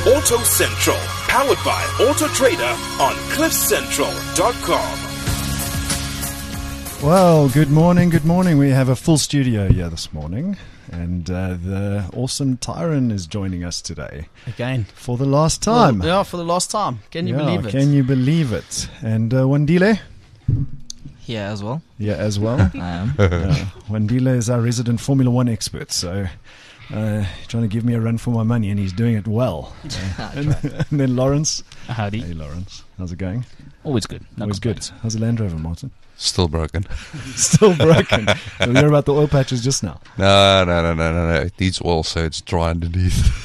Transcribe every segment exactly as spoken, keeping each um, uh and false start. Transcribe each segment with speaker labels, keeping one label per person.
Speaker 1: Auto Central, powered by Auto Trader on cliff central dot com.
Speaker 2: Well, good morning, good morning. We have a full studio here this morning, and uh, the awesome Tyron is joining us today.
Speaker 3: Again.
Speaker 2: For the last time.
Speaker 3: Well, yeah, for the last time. Can you
Speaker 2: yeah,
Speaker 3: believe it?
Speaker 2: Can you believe it? And uh, Wandile?
Speaker 4: Here as well.
Speaker 2: Yeah, as well.
Speaker 4: I am.
Speaker 2: uh, Wandile is our resident Formula One expert, so uh, trying to give me a run for my money, and he's doing it well. Uh, and, and then Lawrence.
Speaker 5: Howdy.
Speaker 2: Hey, Lawrence. How's it going?
Speaker 5: Always good. No
Speaker 2: Always
Speaker 5: complaints.
Speaker 2: good. How's the Land Rover, Martin?
Speaker 6: Still broken.
Speaker 2: Still broken. We heard about the oil patches just now.
Speaker 6: No, no, no, no, no, no. It needs oil, so it's dry underneath.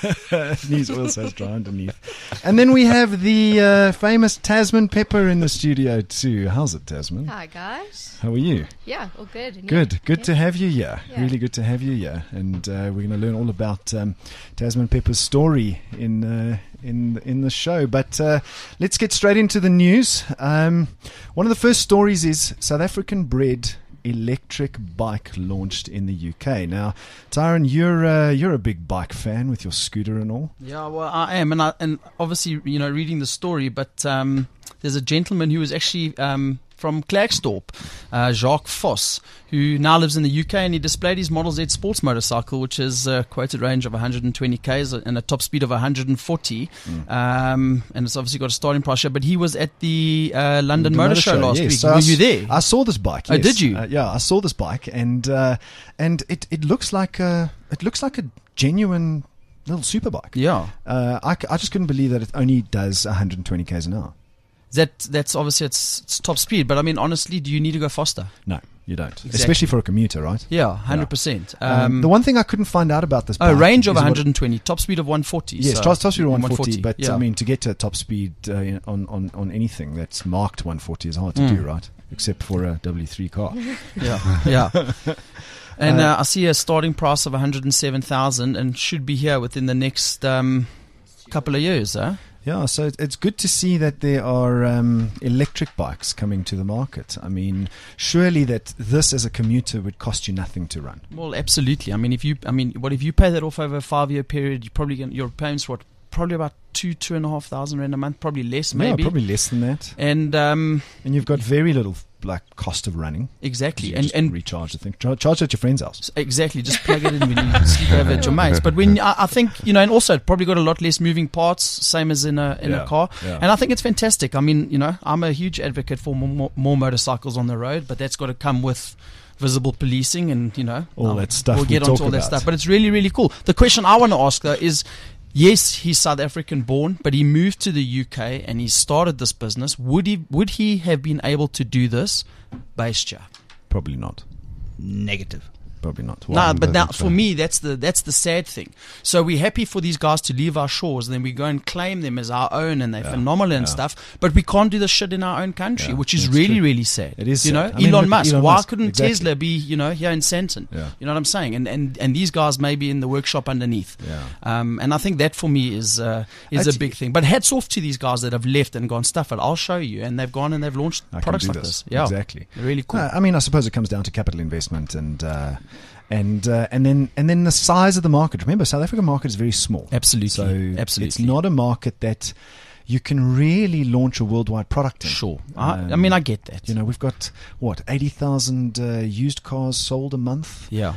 Speaker 2: It needs oil, so it's dry underneath. And then we have the uh, famous Tasman Pepper in the studio too. How's it, Tasman?
Speaker 7: Hi, guys.
Speaker 2: How are you?
Speaker 7: Yeah, all good. And
Speaker 2: Good.
Speaker 7: you?
Speaker 2: Good
Speaker 7: Yeah.
Speaker 2: to have you here.
Speaker 7: Yeah.
Speaker 2: Really good to have you here. And uh, we're going to learn all about um, Tasman Pepper's story in uh, in in the show. But uh, let's get straight into the news. Um, one of the first stories is South African bred electric bike launched in the U K. Now, Tyron, you're uh, you're a big bike fan with your scooter and all.
Speaker 3: Yeah, well, I am. And, I, and obviously, you know, reading the story, but um, there's a gentleman who was actually um, from Klerksdorp, uh, Jacques Vos, who now lives in the U K, and he displayed his Model Z sports motorcycle, which is a quoted range of one hundred twenty kays and a top speed of one hundred forty. Mm. Um, and it's obviously got a starting price show. But he was at the uh, London
Speaker 2: The
Speaker 3: Motor,
Speaker 2: Motor
Speaker 3: Show,
Speaker 2: Show,
Speaker 3: last
Speaker 2: yes.
Speaker 3: week.
Speaker 2: So
Speaker 3: Were
Speaker 2: I
Speaker 3: you
Speaker 2: s-
Speaker 3: there?
Speaker 2: I saw this bike.
Speaker 3: Oh,
Speaker 2: Yes.
Speaker 3: did you?
Speaker 2: Uh, yeah, I saw this bike, and uh, and it, it looks like a it looks like a genuine little super bike.
Speaker 3: Yeah.
Speaker 2: Uh, I, c- I just couldn't believe that it only does one hundred twenty kays an hour.
Speaker 3: That That's obviously its, its top speed. But, I mean, honestly, do you need to go faster?
Speaker 2: No, you don't.
Speaker 3: Exactly.
Speaker 2: Especially for a commuter, right?
Speaker 3: Yeah, one hundred percent.
Speaker 2: Um,
Speaker 3: Um,
Speaker 2: the one thing I couldn't find out about this
Speaker 3: Oh,
Speaker 2: bike
Speaker 3: range of
Speaker 2: is what-
Speaker 3: one hundred twenty, top speed of one forty.
Speaker 2: Yes,
Speaker 3: so
Speaker 2: top, top speed of one forty, but
Speaker 3: yeah.
Speaker 2: I mean, to get to top speed uh, you know, on, on, on anything that's marked one forty is hard to
Speaker 3: Mm.
Speaker 2: do, right? Except for a W three car.
Speaker 3: yeah, yeah. And
Speaker 2: Uh,
Speaker 3: uh, I see a starting price of one hundred seven thousand and should be here within the next um, couple of years, huh?
Speaker 2: Yeah, so it- it's good to see that there are um, electric bikes coming to the market. I mean, surely that this as a commuter would cost you nothing to run.
Speaker 3: Well, absolutely. I mean, if you, I mean, what if you pay that off over a five-year period? You probably get your payments what probably about two, two and a half thousand rand a month, probably less, maybe.
Speaker 2: Yeah, probably less than that.
Speaker 3: And um,
Speaker 2: And you've got very little like cost of running.
Speaker 3: exactly,
Speaker 2: You
Speaker 3: and
Speaker 2: just
Speaker 3: and
Speaker 2: recharge the thing. Char- Charge at your friend's house.
Speaker 3: exactly, just plug it in when you sleep over at your mates. But when I, I think you know, and also it probably got a lot less moving parts, same as in a in
Speaker 2: Yeah,
Speaker 3: a car.
Speaker 2: yeah.
Speaker 3: And I think it's fantastic. I mean, you know, I'm a huge advocate for more, more, more motorcycles on the road, but that's got to come with visible policing and you know
Speaker 2: All
Speaker 3: um,
Speaker 2: that stuff
Speaker 3: We'll
Speaker 2: we
Speaker 3: get onto
Speaker 2: talk
Speaker 3: all that
Speaker 2: about.
Speaker 3: stuff, but it's really really cool. The question I want to ask though is. Yes, he's South African born, but he moved to the U K and he started this business. Would he would he have been able to do this based here?
Speaker 2: Probably not.
Speaker 5: Negative.
Speaker 2: Probably not.
Speaker 3: No,
Speaker 2: Why?
Speaker 3: but now
Speaker 2: That's
Speaker 3: for
Speaker 2: fine.
Speaker 3: me, that's the that's the sad thing. So we're happy for these guys to leave our shores, and then we go and claim them as our own, and they're
Speaker 2: Yeah,
Speaker 3: phenomenal and
Speaker 2: yeah.
Speaker 3: stuff. But we can't do this shit in our own country,
Speaker 2: Yeah,
Speaker 3: which is
Speaker 2: that's
Speaker 3: really
Speaker 2: true.
Speaker 3: really sad.
Speaker 2: It is
Speaker 3: you know,
Speaker 2: sad. I mean,
Speaker 3: Elon
Speaker 2: look at
Speaker 3: Musk.
Speaker 2: Elon
Speaker 3: Why
Speaker 2: Musk,
Speaker 3: couldn't
Speaker 2: exactly.
Speaker 3: Tesla be you know here in Sandton?
Speaker 2: Yeah.
Speaker 3: You know what I'm saying? And and and these guys may be in the workshop underneath.
Speaker 2: Yeah.
Speaker 3: Um, and I think that for me is uh, is
Speaker 2: That's-
Speaker 3: a big thing. But hats off to these guys that have left and gone stuff it. I'll show you, and they've gone and they've launched
Speaker 2: I can
Speaker 3: products
Speaker 2: do
Speaker 3: like
Speaker 2: this.
Speaker 3: this. Yeah,
Speaker 2: Exactly.
Speaker 3: They're really cool.
Speaker 2: Uh, I mean, I suppose it comes down to capital investment and uh, and uh, and then and then the size of the market. Remember, South African market is very small.
Speaker 3: Absolutely,
Speaker 2: So
Speaker 3: absolutely.
Speaker 2: it's not a market that you can really launch a worldwide product in.
Speaker 3: Sure. I, I
Speaker 2: Um,
Speaker 3: mean, I get that.
Speaker 2: You know, we've got what eighty thousand uh, used cars sold a month.
Speaker 3: Yeah.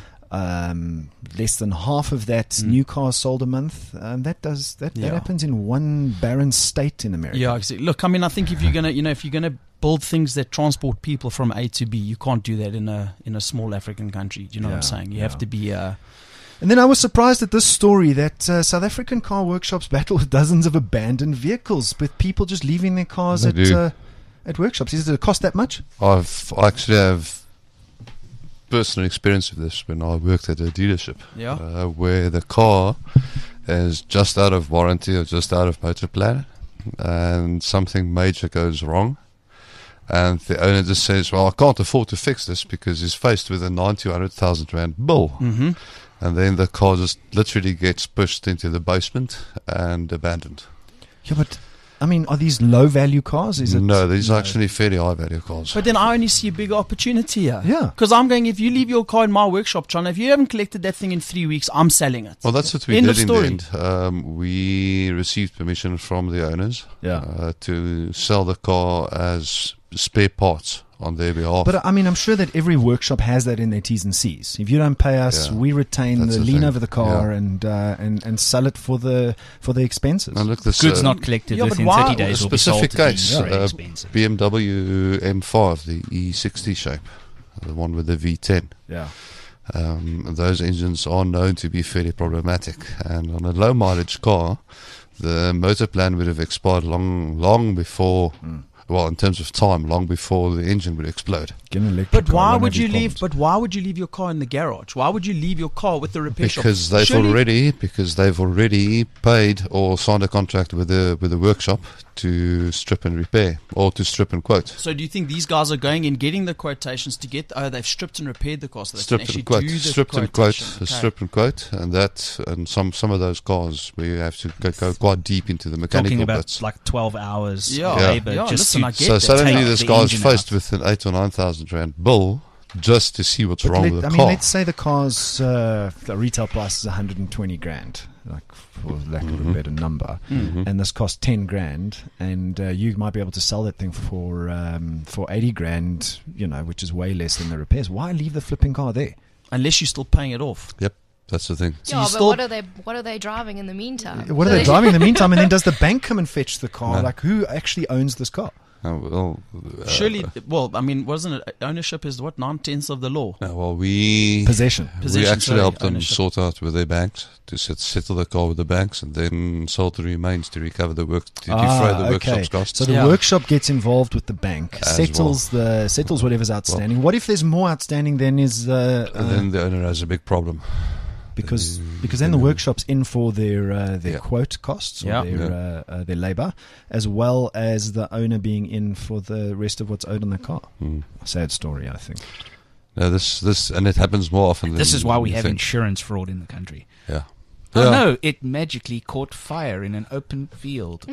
Speaker 2: Um, less than half of that
Speaker 3: Mm.
Speaker 2: new cars sold a month. Um, that does that,
Speaker 3: Yeah.
Speaker 2: that happens in one barren state in America.
Speaker 3: Yeah, exactly. Look, I mean, I think if you're gonna, you know, if you're gonna build things that transport people from A to B, you can't do that in a in a small African country. Do you know what I'm
Speaker 2: Yeah,
Speaker 3: saying? You
Speaker 2: yeah.
Speaker 3: have to be. Uh,
Speaker 2: And then I was surprised at this story that uh, South African car workshops battle with dozens of abandoned vehicles, with people just leaving their cars
Speaker 6: They
Speaker 2: at
Speaker 6: do.
Speaker 2: uh, at workshops. Does it cost that much?
Speaker 6: I've I actually have personal experience of this when I worked at a dealership,
Speaker 3: yeah.
Speaker 6: uh, where the car is just out of warranty or just out of motor plan, and something major goes wrong, and the owner just says, "Well, I can't afford to fix this," because he's faced with a ninety or hundred thousand rand bill.
Speaker 3: Mm-hmm.
Speaker 6: And then the car just literally gets pushed into the basement and abandoned.
Speaker 2: Yeah, but I mean, are these low value cars? Is it
Speaker 6: No, these are actually fairly high value cars.
Speaker 3: But then I only see a bigger opportunity here.
Speaker 2: Yeah.
Speaker 3: Because I'm going, if you leave your car in my workshop, John, if you haven't collected that thing in three weeks, I'm selling it.
Speaker 6: Well, that's what we
Speaker 3: End
Speaker 6: did
Speaker 3: of
Speaker 6: in
Speaker 3: story.
Speaker 6: the end. Um, we received permission from the owners
Speaker 2: Yeah.
Speaker 6: uh, to sell the car as spare parts on their behalf.
Speaker 2: But I mean, I'm sure that every workshop has that in their T's and C's. If you don't pay us,
Speaker 6: Yeah.
Speaker 2: we retain
Speaker 6: That's
Speaker 2: the
Speaker 6: the
Speaker 2: lien
Speaker 6: thing.
Speaker 2: over the car
Speaker 6: Yeah.
Speaker 2: and, uh, and and sell it for the for the expenses.
Speaker 6: now look, this
Speaker 5: Goods
Speaker 6: uh,
Speaker 5: not collected
Speaker 3: yeah, but
Speaker 5: within
Speaker 3: why-
Speaker 5: thirty days
Speaker 6: a
Speaker 5: will be sold
Speaker 6: specific
Speaker 5: to them.
Speaker 6: case,
Speaker 5: Very
Speaker 6: uh,
Speaker 5: expensive.
Speaker 6: B M W M five, the E sixty shape, the one with the V ten.
Speaker 2: Yeah.
Speaker 6: Um, those engines are known to be fairly problematic, and on a low mileage car, the motor plan would have expired long, long before.
Speaker 2: Mm.
Speaker 6: Well, in terms of time, long before the engine would explode.
Speaker 2: Get an electric
Speaker 3: But
Speaker 2: car,
Speaker 3: why
Speaker 2: won't
Speaker 3: would
Speaker 2: have
Speaker 3: you
Speaker 2: these
Speaker 3: leave?
Speaker 2: problems.
Speaker 3: But why would you leave your car in the garage? Why would you leave your car with the repair shop?
Speaker 6: Because they've
Speaker 3: Surely-
Speaker 6: already because they've already paid or signed a contract with the with the workshop to strip and repair or to strip and quote.
Speaker 3: So do you think these guys are going and getting the quotations to get? Oh, they've stripped and repaired the car, so they
Speaker 6: Stripped
Speaker 3: can actually
Speaker 6: and quote,
Speaker 3: do the
Speaker 6: stripped and quote,
Speaker 3: quotation.
Speaker 6: a
Speaker 3: Okay.
Speaker 6: strip and quote, and that and some some of those cars we have to go, go quite deep into the mechanical
Speaker 5: Talking about
Speaker 6: bits.
Speaker 5: like twelve hours
Speaker 3: Yeah.
Speaker 5: of
Speaker 6: Yeah.
Speaker 5: labor
Speaker 3: Yeah,
Speaker 5: just
Speaker 3: listen,
Speaker 5: to
Speaker 3: I get
Speaker 6: So
Speaker 3: that.
Speaker 6: suddenly
Speaker 5: take
Speaker 6: this
Speaker 5: the
Speaker 6: guy's
Speaker 5: engine
Speaker 6: faced
Speaker 5: out.
Speaker 6: with an eight or nine thousand rand bill just to see what's
Speaker 2: But
Speaker 6: wrong
Speaker 2: let-
Speaker 6: with the
Speaker 2: I mean,
Speaker 6: car.
Speaker 2: let's say the car's uh, the retail price is one hundred twenty grand, like for lack of a
Speaker 6: Mhm.
Speaker 2: better number,
Speaker 6: Mhm.
Speaker 2: and this costs ten grand, and uh, you might be able to sell that thing for um, for eighty grand, you know, which is way less than the repairs. Why leave the flipping car there?
Speaker 3: Unless you're still paying it off.
Speaker 6: That's the thing.
Speaker 3: So
Speaker 7: yeah,
Speaker 3: you
Speaker 7: but
Speaker 3: still-
Speaker 7: what are they? What are they driving in the meantime?
Speaker 2: What are
Speaker 7: So
Speaker 2: they driving in the meantime? And then does the bank come and fetch the car?
Speaker 6: No.
Speaker 2: Like, who actually owns this car?
Speaker 6: Uh, well, uh,
Speaker 3: Surely, well, I mean, wasn't it ownership is what nine tenths of the law?
Speaker 6: uh, well, we
Speaker 2: Possession.
Speaker 6: we
Speaker 3: Possession,
Speaker 6: actually
Speaker 3: sorry,
Speaker 6: helped them
Speaker 3: ownership.
Speaker 6: sort out with their banks to set, settle the car with the banks, and then sold the remains to recover the work to defray
Speaker 2: Ah,
Speaker 6: the workshop's
Speaker 2: okay.
Speaker 6: costs.
Speaker 2: So the
Speaker 3: Yeah.
Speaker 2: workshop gets involved with the bank,
Speaker 6: As
Speaker 2: settles the settles whatever's outstanding. what if there's more outstanding than is uh,
Speaker 6: and
Speaker 2: uh,
Speaker 6: then the owner has a big problem.
Speaker 2: because
Speaker 6: Uh,
Speaker 2: because then the
Speaker 6: then-
Speaker 2: workshop's in for their uh, their
Speaker 6: Yeah.
Speaker 2: quote costs or
Speaker 3: Yeah.
Speaker 2: their uh, uh, their labour, as well as the owner being in for the rest of what's owed on the car.
Speaker 6: Hmm.
Speaker 2: Sad story, I think.
Speaker 6: No, this this and it happens more often. Than
Speaker 5: This is why we
Speaker 6: you
Speaker 5: have
Speaker 6: think.
Speaker 5: insurance fraud in the country.
Speaker 6: Yeah.
Speaker 5: Oh
Speaker 6: Yeah.
Speaker 5: no, it magically caught fire in an open field.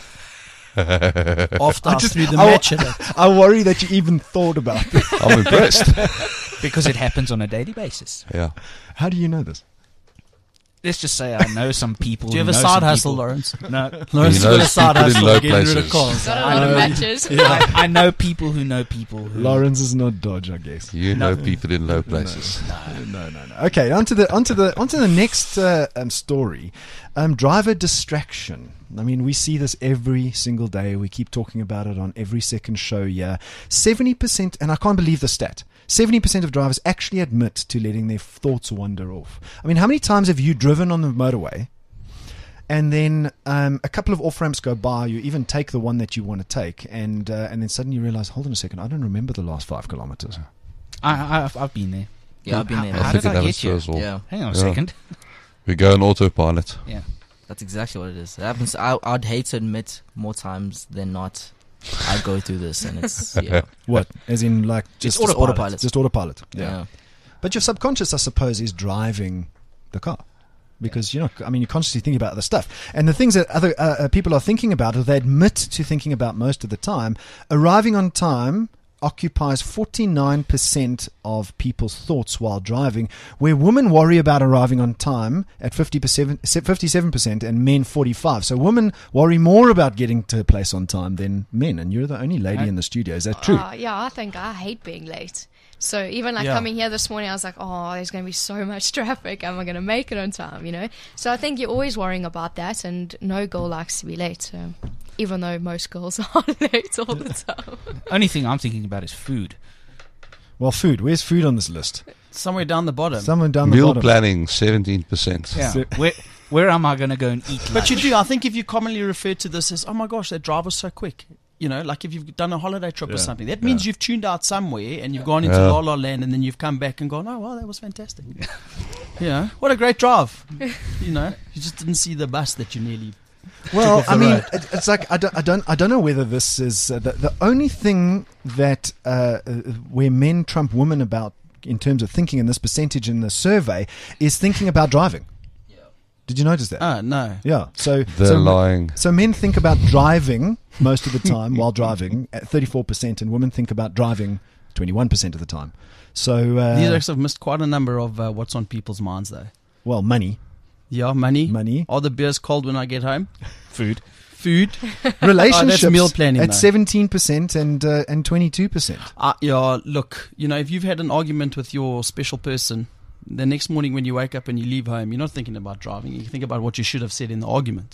Speaker 3: After I,
Speaker 2: just-
Speaker 3: threw the
Speaker 2: I-
Speaker 3: match at it.
Speaker 2: I worry that you even thought about it.
Speaker 6: I'm impressed.
Speaker 5: Because it happens on a daily basis.
Speaker 6: Yeah.
Speaker 2: How do you know this?
Speaker 5: Let's just say I know some people.
Speaker 3: Do you have
Speaker 5: who
Speaker 3: a
Speaker 5: know
Speaker 3: side
Speaker 5: some
Speaker 3: hustle,
Speaker 5: people.
Speaker 3: Lawrence?
Speaker 5: No.
Speaker 3: Lawrence
Speaker 6: He
Speaker 3: has got a
Speaker 6: knows
Speaker 3: side
Speaker 6: people in
Speaker 3: hustle
Speaker 6: low
Speaker 3: of getting rid of
Speaker 6: places.
Speaker 3: cars.
Speaker 7: Got a lot of
Speaker 2: Uh,
Speaker 7: matches.
Speaker 5: I, I know people who know people who.
Speaker 2: Lawrence is not Dodge, I guess.
Speaker 6: You
Speaker 5: No.
Speaker 6: know people in low places.
Speaker 2: No, no, no. Okay, onto the onto the onto the next uh, um, story. Um, driver distraction. I mean, we see this every single day. We keep talking about it on every second show here. Seventy percent, and I can't believe the stat. Seventy percent of drivers actually admit to letting their thoughts wander off. I mean, how many times have you driven on the motorway, and then um, a couple of off ramps go by? You even take the one that you want to take, and uh, and then suddenly you realize, hold on a second, I don't remember the last five kilometers.
Speaker 5: I, I've, I've been there.
Speaker 4: Yeah, I've been there.
Speaker 5: How,
Speaker 6: I
Speaker 5: how
Speaker 6: think
Speaker 5: did
Speaker 6: it
Speaker 5: I
Speaker 6: happens
Speaker 5: get
Speaker 6: to
Speaker 5: you?
Speaker 6: us all.
Speaker 4: Yeah,
Speaker 5: Hang on a
Speaker 6: Yeah.
Speaker 5: second.
Speaker 6: We go on autopilot.
Speaker 5: Yeah.
Speaker 4: that's exactly what it is. It happens. I, I'd hate to admit more times than not. I go through this, and it's yeah,
Speaker 2: What? As in, like, just
Speaker 4: Just autopilot.
Speaker 2: Just autopilot. Yeah.
Speaker 4: yeah.
Speaker 2: But your subconscious, I suppose, is driving the car. Because you're not, I mean, you're consciously thinking about other stuff. And the things that other uh, uh, people are thinking about, or they admit to thinking about most of the time, arriving on time occupies forty-nine percent of people's thoughts while driving, where women worry about arriving on time at fifty percent, fifty-seven percent and men forty-five. So women worry more about getting to a place on time than men. And you're the only lady in the studio. Is that true?
Speaker 7: Uh, yeah, I think I hate being late. So even like
Speaker 3: Yeah.
Speaker 7: coming here this morning, I was like, oh, there's going to be so much traffic. Am I going to make it on time? You know. So I think you're always worrying about that, and no girl likes to be late. So even though most girls are late all the time.
Speaker 5: Only thing I'm thinking about is food.
Speaker 2: Well, food. Where's food on this list?
Speaker 3: Somewhere down the bottom.
Speaker 2: Someone down the
Speaker 6: Meal
Speaker 2: bottom.
Speaker 6: planning, seventeen percent.
Speaker 5: Yeah.
Speaker 2: So-
Speaker 5: where where am I going to go and eat
Speaker 3: But you
Speaker 5: lunch?
Speaker 3: do. I think if you commonly refer to this as, oh my gosh, that driver's so quick. You know, like if you've done a holiday trip
Speaker 2: Yeah.
Speaker 3: or something, that means
Speaker 2: Yeah.
Speaker 3: you've tuned out somewhere and you've gone into
Speaker 6: Yeah.
Speaker 3: La La Land, and then you've come back and gone, oh wow, that was fantastic. You know, what a great drive. You know, you just didn't see the bus that you nearly.
Speaker 2: Well,
Speaker 3: off
Speaker 2: I
Speaker 3: the
Speaker 2: mean,
Speaker 3: road.
Speaker 2: it, it's like I don't, I don't, I don't know whether this is uh, the, the only thing that uh, uh, where men trump women about in terms of thinking in this percentage in the survey is thinking about driving. Did you notice that?
Speaker 3: Ah, no.
Speaker 2: Yeah. So
Speaker 6: They're
Speaker 2: so,
Speaker 6: lying.
Speaker 2: so men think about driving most of the time while driving at thirty-four percent, and women think about driving twenty-one percent of the time. So uh,
Speaker 3: These actually have missed quite a number of uh, what's on people's minds, though.
Speaker 2: well, money,
Speaker 3: Yeah, money.
Speaker 2: money,
Speaker 3: Are the beers cold when I get home?
Speaker 2: food,
Speaker 3: Food.
Speaker 2: relationships
Speaker 3: meal planning,
Speaker 2: at
Speaker 3: though.
Speaker 2: seventeen percent and uh, and twenty-two percent.
Speaker 3: Uh, yeah, look, you know, if you've had an argument with your special person, the next morning when you wake up and you leave home, you're not thinking about driving. You think about what you should have said in the argument.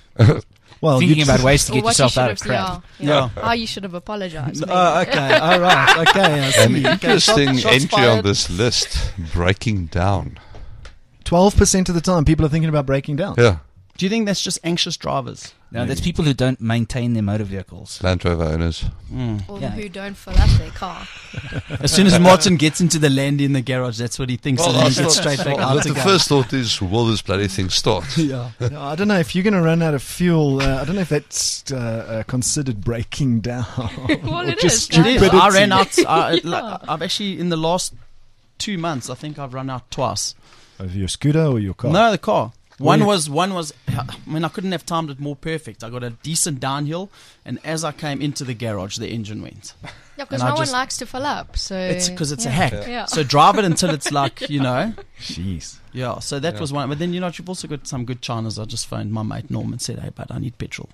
Speaker 2: Well,
Speaker 5: Thinking
Speaker 2: you-
Speaker 5: about ways to
Speaker 7: Or
Speaker 5: get
Speaker 7: what you
Speaker 5: yourself
Speaker 7: should
Speaker 5: out
Speaker 7: have,
Speaker 5: of crap.
Speaker 7: yeah, yeah. How you should have apologized. maybe.
Speaker 3: Oh, okay. All right. Okay. I
Speaker 6: An
Speaker 3: see. Okay,
Speaker 6: interesting
Speaker 3: shot- shots
Speaker 6: entry on
Speaker 3: fired.
Speaker 6: this list: breaking down.
Speaker 2: twelve percent of the time, people are thinking about breaking down.
Speaker 6: Yeah,
Speaker 3: Do you think that's just anxious drivers?
Speaker 5: No, that's people who don't maintain their motor vehicles.
Speaker 6: Land Rover owners.
Speaker 7: Or
Speaker 5: Yeah.
Speaker 7: who don't fill up their car.
Speaker 3: As soon as Martin gets into the landy in the garage, that's what he thinks, and then he gets straight back out
Speaker 6: the
Speaker 3: again.
Speaker 6: first thought is, will this bloody thing start?
Speaker 3: Yeah.
Speaker 2: No, I don't know if you're going to run out of fuel. Uh, I don't know if that's uh, uh, considered breaking down.
Speaker 7: Well,
Speaker 2: or
Speaker 7: it
Speaker 2: just
Speaker 7: is,
Speaker 3: It is.
Speaker 2: stupidity.
Speaker 3: I ran out. I,
Speaker 7: Yeah.
Speaker 3: like, I've actually in the last two months, I think I've run out twice.
Speaker 2: Of your scooter or your car?
Speaker 3: No, the car. One
Speaker 2: you-
Speaker 3: was one was. I mean, I couldn't have timed it more perfect. I got a decent downhill, and as I came into the garage, the engine went.
Speaker 7: Yeah, because
Speaker 3: And I
Speaker 7: no one
Speaker 3: just-
Speaker 7: likes to fill up. So
Speaker 3: It's because it's a
Speaker 7: yeah.
Speaker 3: hack.
Speaker 7: Yeah.
Speaker 3: So drive it until it's like you know.
Speaker 2: Jeez.
Speaker 3: Yeah. So that was one. But then you know, you've also got some good Chinas. I just phoned my mate Norm and said, "Hey, but I need petrol."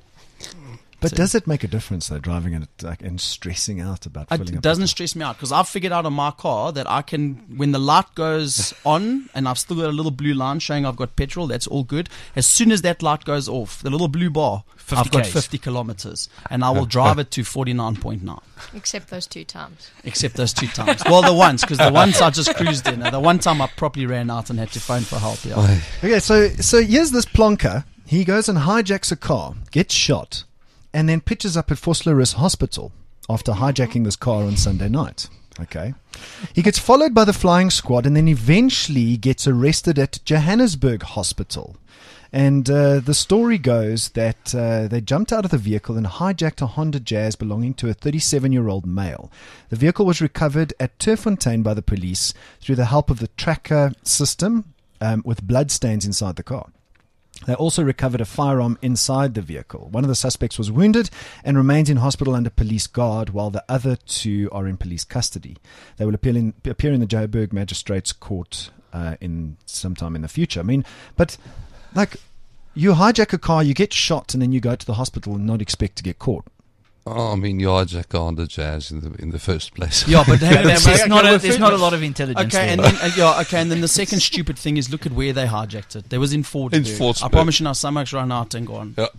Speaker 2: But
Speaker 3: So-
Speaker 2: does it make a difference though, driving it like, and stressing out about
Speaker 3: It
Speaker 2: filling up?
Speaker 3: doesn't stress me out because I've figured out on my car that I can, when the light goes on and I've still got a little blue line showing I've got petrol, that's all good. As soon as that light goes off, the little blue bar, I've got
Speaker 5: Ks.
Speaker 3: fifty kilometers and I will drive it to forty-nine point nine,
Speaker 7: Except those two times.
Speaker 3: except those two times. Well, the once, because the once I just cruised in. The one time I properly ran out and had to phone for help. Yeah.
Speaker 2: Okay, so so here's this plonker. He goes and hijacks a car, gets shot, and then pitches up at Vosloorus Hospital after hijacking this car on Sunday night. Okay. He gets followed by the flying squad and then eventually gets arrested at Johannesburg Hospital. And uh, the story goes that uh, they jumped out of the vehicle and hijacked a Honda Jazz belonging to a thirty-seven-year-old male. The vehicle was recovered at Turfontein by the police through the help of the tracker system um, with bloodstains inside the car. They also recovered a firearm inside the vehicle. One of the suspects was wounded and remains in hospital under police guard, while the other two are in police custody. They will appear in, appear in the Joburg Magistrates Court uh, in sometime in the future. I mean, but like, you hijack a car, you get shot, and then you go to the hospital and not expect to get caught.
Speaker 6: Oh, I mean, you hijack a Honda Jazz in the in the first place.
Speaker 3: Yeah, but hang on,
Speaker 5: There's,
Speaker 3: okay,
Speaker 5: not,
Speaker 3: well,
Speaker 5: a, there's
Speaker 3: first-
Speaker 5: not a lot of intelligence
Speaker 3: Okay,
Speaker 5: there.
Speaker 3: and then uh, yeah, okay, and then the second stupid thing is look at where they hijacked it. They was in Fordsburg.
Speaker 6: In Fordsburg.
Speaker 3: I promise you now, stomach's run out and gone.
Speaker 6: Yeah.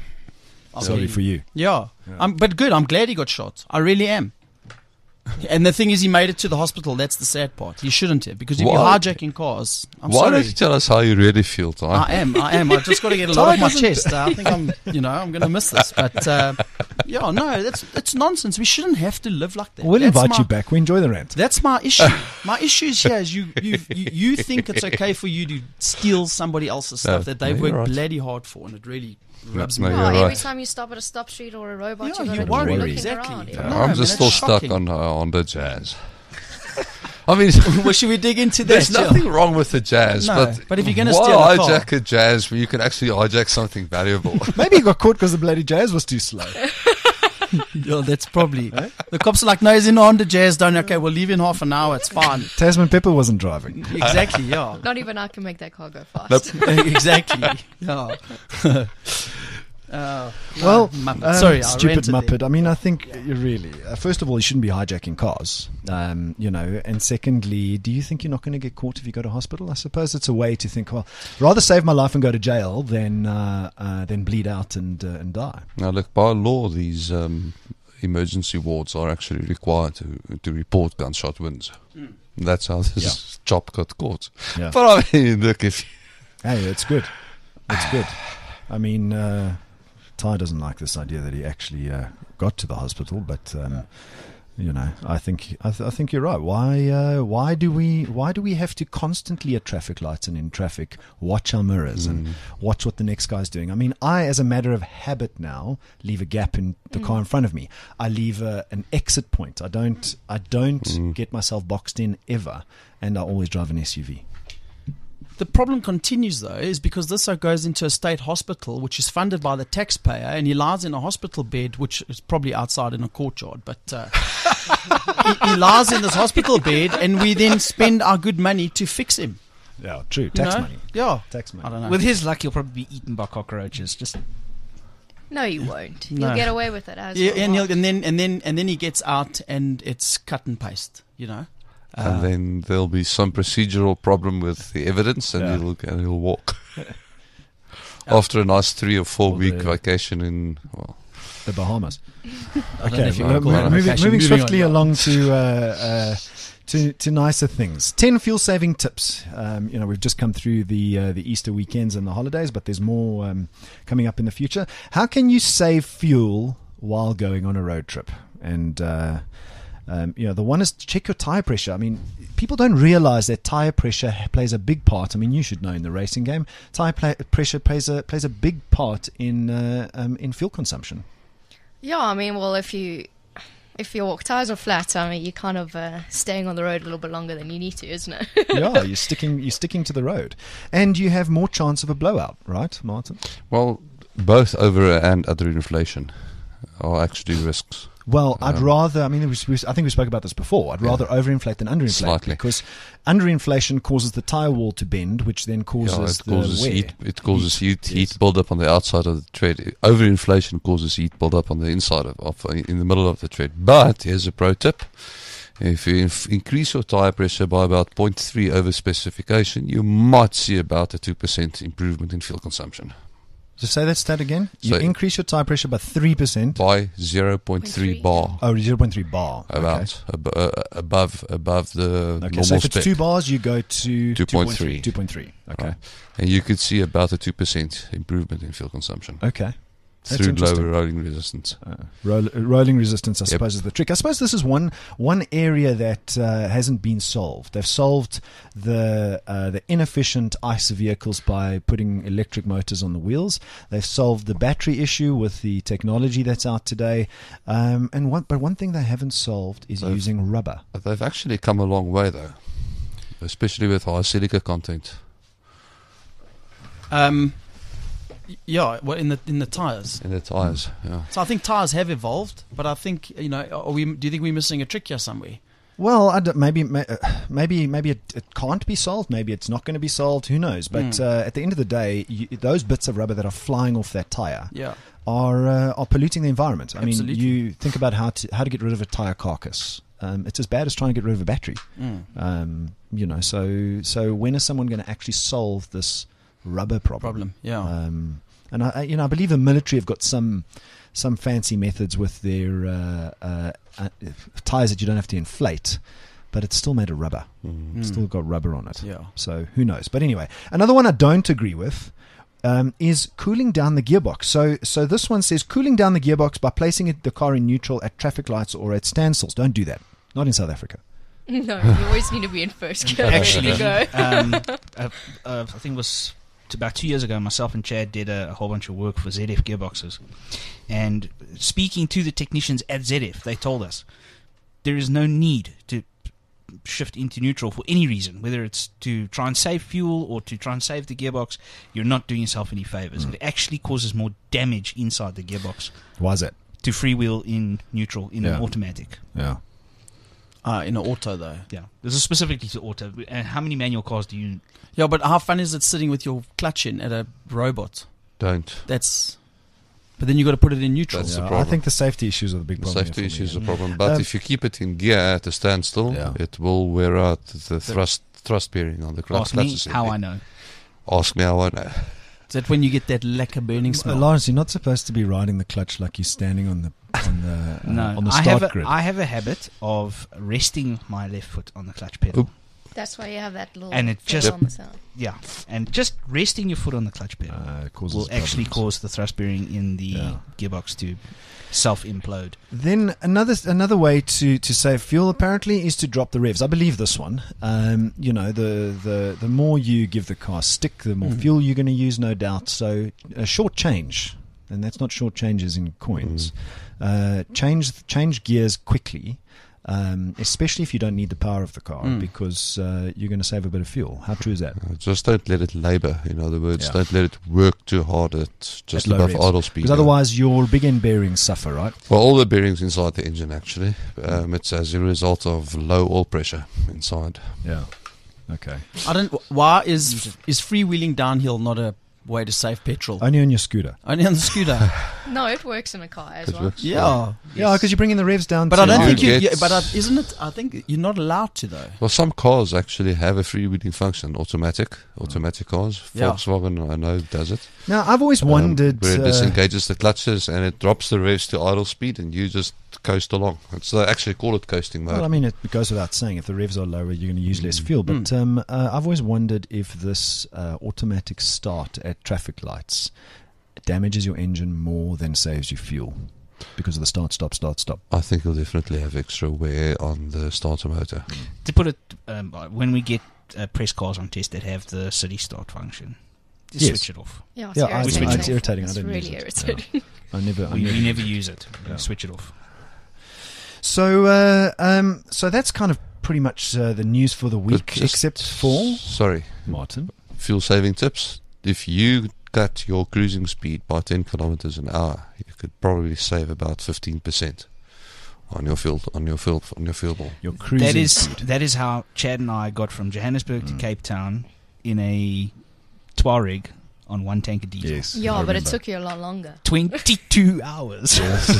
Speaker 3: I
Speaker 2: Sorry
Speaker 3: mean,
Speaker 2: for you.
Speaker 3: Yeah, Um, but good. I'm glad he got shot. I really am. And the thing is, he made it to the hospital. That's the sad part. He shouldn't have, because if
Speaker 6: Why?
Speaker 3: you're hijacking cars, I'm
Speaker 6: Why
Speaker 3: sorry.
Speaker 6: don't you tell us how you really feel, Ty?
Speaker 3: I am. I am. I've just got to get a lot off my chest. Uh, I think I'm, you know, I'm going to miss this. But uh, yeah, no, that's that's nonsense. We shouldn't have to live like that.
Speaker 2: We'll
Speaker 3: That's
Speaker 2: invite
Speaker 3: my-
Speaker 2: you back. We enjoy the rant.
Speaker 3: That's my issue. My issue is here is you, you, you, you think it's okay for you to steal somebody else's
Speaker 6: No,
Speaker 3: stuff that they've
Speaker 6: no,
Speaker 3: worked
Speaker 6: you're right.
Speaker 3: bloody hard for, and it really rubs
Speaker 6: No,
Speaker 3: me
Speaker 6: you're
Speaker 7: Oh,
Speaker 3: wrong.
Speaker 6: right.
Speaker 7: every time you stop at a stop street or a robot,
Speaker 3: Yeah,
Speaker 7: you're
Speaker 3: you
Speaker 7: going to
Speaker 2: worry.
Speaker 7: be looking
Speaker 3: Exactly.
Speaker 7: around.
Speaker 3: Yeah.
Speaker 6: No,
Speaker 3: No,
Speaker 6: I'm
Speaker 3: man,
Speaker 6: just still
Speaker 3: that's
Speaker 6: stuck
Speaker 3: shocking.
Speaker 6: on uh, on the Jazz. I mean,
Speaker 3: Well, should we dig into that?
Speaker 6: there's
Speaker 3: Yeah.
Speaker 6: nothing wrong with the Jazz,
Speaker 3: No,
Speaker 6: but
Speaker 3: but if you're gonna
Speaker 6: why
Speaker 3: steal a car-
Speaker 6: hijack a Jazz when you can actually hijack something valuable?
Speaker 2: Maybe he got caught because the bloody Jazz was too slow.
Speaker 3: Yeah, that's probably. The cops are like, no, he's in Honda Jazz. Don't. Okay, we'll leave in half an hour. It's fine.
Speaker 2: Tasman Pepper wasn't driving.
Speaker 3: Exactly. Yeah.
Speaker 7: Not even I can make that car go fast.
Speaker 3: Exactly. Yeah. Uh,
Speaker 2: Well,
Speaker 3: Muppet.
Speaker 2: um,
Speaker 3: Sorry, I
Speaker 2: stupid
Speaker 3: ranted there.
Speaker 2: Muppet. I mean, I think you really. Uh, first of all, you shouldn't be hijacking cars. Um, you know, and secondly, do you think you're not going to get caught if you go to hospital? I suppose it's a way to think. Well, rather save my life and go to jail than uh, uh, than bleed out and uh, and die.
Speaker 6: Now, look, by law, these um, emergency wards are actually required to to report gunshot wounds. That's how this chop got caught.
Speaker 2: Yeah.
Speaker 6: But I mean, look, if
Speaker 2: Hey, it's good. It's good. I mean, uh, Ty doesn't like this idea that he actually uh, got to the hospital, but um, you know, I think I, th- I think you're right. Why uh, why do we why do we have to constantly at traffic lights and in traffic watch our mirrors and watch what the next guy's doing? I mean, I, as a matter of habit now, leave a gap in the car in front of me. I leave a, an exit point. I don't I don't get myself boxed in ever, and I always drive an S U V.
Speaker 3: The problem continues, though, is because this goes into a state hospital, which is funded by the taxpayer, and he lies in a hospital bed, which is probably outside in a courtyard, but uh, he, he lies in this hospital bed, and we then spend our good money to fix him.
Speaker 2: Yeah, true.
Speaker 3: you
Speaker 2: Tax
Speaker 3: know?
Speaker 2: money.
Speaker 3: Yeah.
Speaker 2: Tax money.
Speaker 3: I don't know.
Speaker 5: With his luck, he'll probably be eaten by cockroaches. Just
Speaker 7: No, you won't.
Speaker 3: No.
Speaker 7: You'll get away with it as
Speaker 3: yeah,
Speaker 7: well.
Speaker 3: and, he'll, and then and then and then he gets out, and it's cut and paste. You know.
Speaker 6: and then there'll be some procedural problem with the evidence, and
Speaker 2: Yeah.
Speaker 6: he'll and he'll walk. After a nice three or four
Speaker 2: Or
Speaker 6: week
Speaker 2: the-
Speaker 6: vacation in, well,
Speaker 2: The Bahamas.
Speaker 3: I don't know
Speaker 2: Okay,
Speaker 3: if you
Speaker 2: mo-
Speaker 3: wanna call
Speaker 2: mo-
Speaker 3: it a
Speaker 2: moving,
Speaker 3: vacation.
Speaker 2: moving
Speaker 3: Moving
Speaker 2: swiftly
Speaker 3: on.
Speaker 2: along to, uh, uh, to to nicer things. Ten fuel saving tips. Um, you know, we've just come through the uh, the Easter weekends and the holidays, but there's more um, coming up in the future. How can you save fuel while going on a road trip? And uh, um, you know, the one is to check your tire pressure. I mean, people don't realize that tire pressure plays a big part. I mean, you should know in the racing game, tire pla- pressure plays a plays a big part in uh, um, in fuel consumption.
Speaker 7: Yeah, I mean, well, if you if your tires are flat, I mean, you're kind of uh, staying on the road a little bit longer than you need to, isn't it?
Speaker 2: Yeah, you're sticking you're sticking to the road, and you have more chance of a blowout, right, Martin?
Speaker 6: well, both over and under inflation are actually risks.
Speaker 2: Well, I'd
Speaker 6: Um,
Speaker 2: rather. I mean, it was, we, I think we spoke about this before. I'd
Speaker 6: Yeah.
Speaker 2: rather overinflate than underinflate
Speaker 6: Slightly.
Speaker 2: because underinflation causes the tire wall to bend, which then causes
Speaker 6: Yeah, it
Speaker 2: the
Speaker 6: causes
Speaker 2: wear.
Speaker 6: heat. It causes heat,
Speaker 2: Yes.
Speaker 6: heat build up on the outside of the tread. Overinflation causes heat build up on the inside of, of in the middle of the tread. But here's a pro tip: if you inf- increase your tire pressure by about zero point three over specification, you might see about a two percent improvement in fuel consumption
Speaker 2: So say that stat again. You
Speaker 6: So-
Speaker 2: increase your tire pressure by three percent.
Speaker 6: by zero point three
Speaker 7: three.
Speaker 6: bar.
Speaker 2: Oh, zero point three bar.
Speaker 6: About ab- uh, above above the
Speaker 2: Okay, okay
Speaker 6: normal
Speaker 2: so if it's
Speaker 6: spec.
Speaker 2: two bars, you go to
Speaker 6: two point three.
Speaker 2: two point three. Okay,
Speaker 6: Right. And you could see about a two percent improvement in fuel consumption
Speaker 2: okay. That's
Speaker 6: through
Speaker 2: interesting.
Speaker 6: lower rolling resistance.
Speaker 2: Uh, roll, rolling resistance, I
Speaker 6: Yep.
Speaker 2: suppose, is the trick. I suppose this is one one area that uh, hasn't been solved. They've solved the uh, the inefficient ICE vehicles by putting electric motors on the wheels. They've solved the battery issue with the technology that's out today. Um, and one, but one thing they haven't solved is
Speaker 6: They've-
Speaker 2: using rubber.
Speaker 6: But they've actually come a long way, though, especially with high silica content.
Speaker 3: Um, y- yeah, well, in the in the tires.
Speaker 6: In the tyres, yeah.
Speaker 3: So I think tires have evolved, but I think you know, are we? Do you think we're missing a trick here somewhere?
Speaker 2: Well, I don't, maybe ma- uh, maybe maybe it, it can't be solved. Maybe it's not going to be solved. Who knows? But
Speaker 3: Mm.
Speaker 2: uh, at the end of the day, you, those bits of rubber that are flying off that tire
Speaker 3: Yeah.
Speaker 2: are uh, are polluting the environment. I
Speaker 3: Absolutely.
Speaker 2: mean, you think about how to how to get rid of a tire carcass. Um, it's as bad as trying to get rid of a battery.
Speaker 3: Mm.
Speaker 2: Um, you know, so so when is someone going to actually solve this rubber problem?
Speaker 3: Problem. Yeah.
Speaker 2: Um, and I, I- you know, I believe the military have got some some fancy methods with their uh, uh, uh, tires that you don't have to inflate, but it's still made of rubber.
Speaker 6: Mm.
Speaker 2: It's still got rubber on it.
Speaker 3: yeah.
Speaker 2: So who knows? But anyway, another one I don't agree with um, is cooling down the gearbox. So so this one says cooling down the gearbox by placing it, the car in neutral at traffic lights or at standstills. Don't do that. Not in South Africa.
Speaker 7: No, you always need to be in first gear.
Speaker 5: Actually,
Speaker 7: Ready to go.
Speaker 5: um, uh, uh, I think it was t- about two years ago, myself and Chad did a, a whole bunch of work for Z F gearboxes. And speaking to the technicians at Z F, they told us there is no need to shift into neutral for any reason, whether it's to try and save fuel or to try and save the gearbox. You're not doing yourself any favors. It actually causes more damage inside the gearbox
Speaker 2: Why is it?
Speaker 5: to freewheel in neutral in
Speaker 2: Yeah.
Speaker 5: an automatic.
Speaker 2: Yeah.
Speaker 3: Uh, in an auto though.
Speaker 5: Yeah, this is specifically to auto. And how many manual cars do you?
Speaker 3: Yeah, but how fun is it sitting with your clutch in at a robot?
Speaker 6: Don't.
Speaker 3: That's. But then you got to put it in neutral.
Speaker 6: That's the
Speaker 2: Yeah, I
Speaker 6: problem.
Speaker 2: think the safety issues are the big
Speaker 6: The
Speaker 2: problem.
Speaker 6: safety
Speaker 2: here for me.
Speaker 6: issue is a problem. But
Speaker 2: Um,
Speaker 6: if you keep it in gear at a standstill,
Speaker 2: Yeah.
Speaker 6: it will wear out the thrust thrust bearing on the clutch.
Speaker 5: Ask me
Speaker 6: clutch assembly.
Speaker 5: how I know.
Speaker 6: Ask me how I know.
Speaker 3: Is that when you get that lacquer burning
Speaker 2: Uh,
Speaker 3: smell?
Speaker 2: Lawrence, you're not supposed to be riding the clutch like you're standing on the on the uh,
Speaker 5: No,
Speaker 2: on the
Speaker 5: I
Speaker 2: start
Speaker 5: have a,
Speaker 2: grid.
Speaker 5: I have a habit of resting my left foot on the clutch pedal.
Speaker 6: Oop.
Speaker 7: That's why you have that little
Speaker 5: And it
Speaker 7: thing
Speaker 5: just-
Speaker 7: on the side.
Speaker 5: Yeah, and just resting your foot on the clutch pedal
Speaker 2: uh, causes
Speaker 5: will actually
Speaker 2: problems.
Speaker 5: cause the thrust bearing in the
Speaker 2: Yeah.
Speaker 5: gearbox to self-implode.
Speaker 2: Then another another way to, to save fuel apparently is to drop the revs. I believe this one. Um, you know, the, the, the more you give the car stick, the more
Speaker 3: Mm.
Speaker 2: fuel you're going to use, no doubt. So a short change, and that's not short changes in coins. Uh, change change gears quickly. um, especially if you don't need the power of the car,
Speaker 3: Mm.
Speaker 2: because uh, you're going to save a bit of fuel. How true is that?
Speaker 6: Uh, Just don't let it labour. In other words,
Speaker 2: Yeah.
Speaker 6: don't let it work too hard at just
Speaker 2: At low
Speaker 6: above
Speaker 2: revs.
Speaker 6: idle speed.
Speaker 2: Because otherwise, your big end bearings suffer, right?
Speaker 6: Well, all the bearings inside the engine actually. Um, it's as a result of low oil pressure inside.
Speaker 2: Yeah. Okay.
Speaker 3: I don't. Why is is freewheeling downhill not a way to save petrol?
Speaker 2: Only on your scooter.
Speaker 3: Only on the scooter.
Speaker 7: No, it works in a car as
Speaker 6: It
Speaker 7: well.
Speaker 6: works.
Speaker 3: Yeah.
Speaker 2: Yeah, because you're bringing the revs down.
Speaker 3: But
Speaker 2: to
Speaker 3: I don't
Speaker 6: You
Speaker 3: think you.
Speaker 6: get-
Speaker 3: Yeah, but I, isn't it? I think you're not allowed to though.
Speaker 6: Well, some cars actually have a freewheeling function, automatic, automatic cars.
Speaker 3: Yeah.
Speaker 6: Volkswagen, I know, does it.
Speaker 2: Now, I've always
Speaker 6: Um,
Speaker 2: wondered.
Speaker 6: where it
Speaker 2: uh,
Speaker 6: disengages the clutches and it drops the revs to idle speed, and you just coast along. It's they actually call it coasting mode.
Speaker 2: Well, I mean, it goes without saying, if the revs are lower, you're going to use less
Speaker 6: Mm.
Speaker 2: fuel. But
Speaker 3: Mm.
Speaker 2: um, uh, I've always wondered if this uh, automatic start at traffic lights damages your engine more than saves you fuel because of the start, stop, start, stop.
Speaker 6: I think you'll definitely have extra wear on the starter motor.
Speaker 5: To put it, um, when we get uh, press cars on test that have the city start function, just
Speaker 2: Yes.
Speaker 5: switch it off.
Speaker 7: Yeah, it's
Speaker 2: Yeah, I-
Speaker 7: irritating.
Speaker 5: it's
Speaker 2: irritating. I
Speaker 7: It's
Speaker 2: don't use
Speaker 7: really
Speaker 2: it.
Speaker 7: irritating.
Speaker 2: I never. I
Speaker 5: We,
Speaker 2: never
Speaker 5: we never use it. We
Speaker 2: Yeah.
Speaker 5: switch it off.
Speaker 2: So, uh, um, so that's kind of pretty much uh, the news for the
Speaker 6: But
Speaker 2: week,
Speaker 6: just-
Speaker 2: except for
Speaker 6: Sorry,
Speaker 2: Martin.
Speaker 6: fuel saving tips. If you cut your cruising speed by ten kilometers an hour, you could probably save about fifteen percent on your fuel on your fuel on your fuel bill.
Speaker 2: Your cruising
Speaker 5: That is
Speaker 2: speed.
Speaker 5: that is how Chad and I got from Johannesburg to
Speaker 2: Mm.
Speaker 5: Cape Town in a Tuareg on one tank of diesel.
Speaker 2: Yes.
Speaker 7: Yeah,
Speaker 2: I
Speaker 7: but it
Speaker 2: remember.
Speaker 7: took you a lot longer.
Speaker 5: twenty-two hours.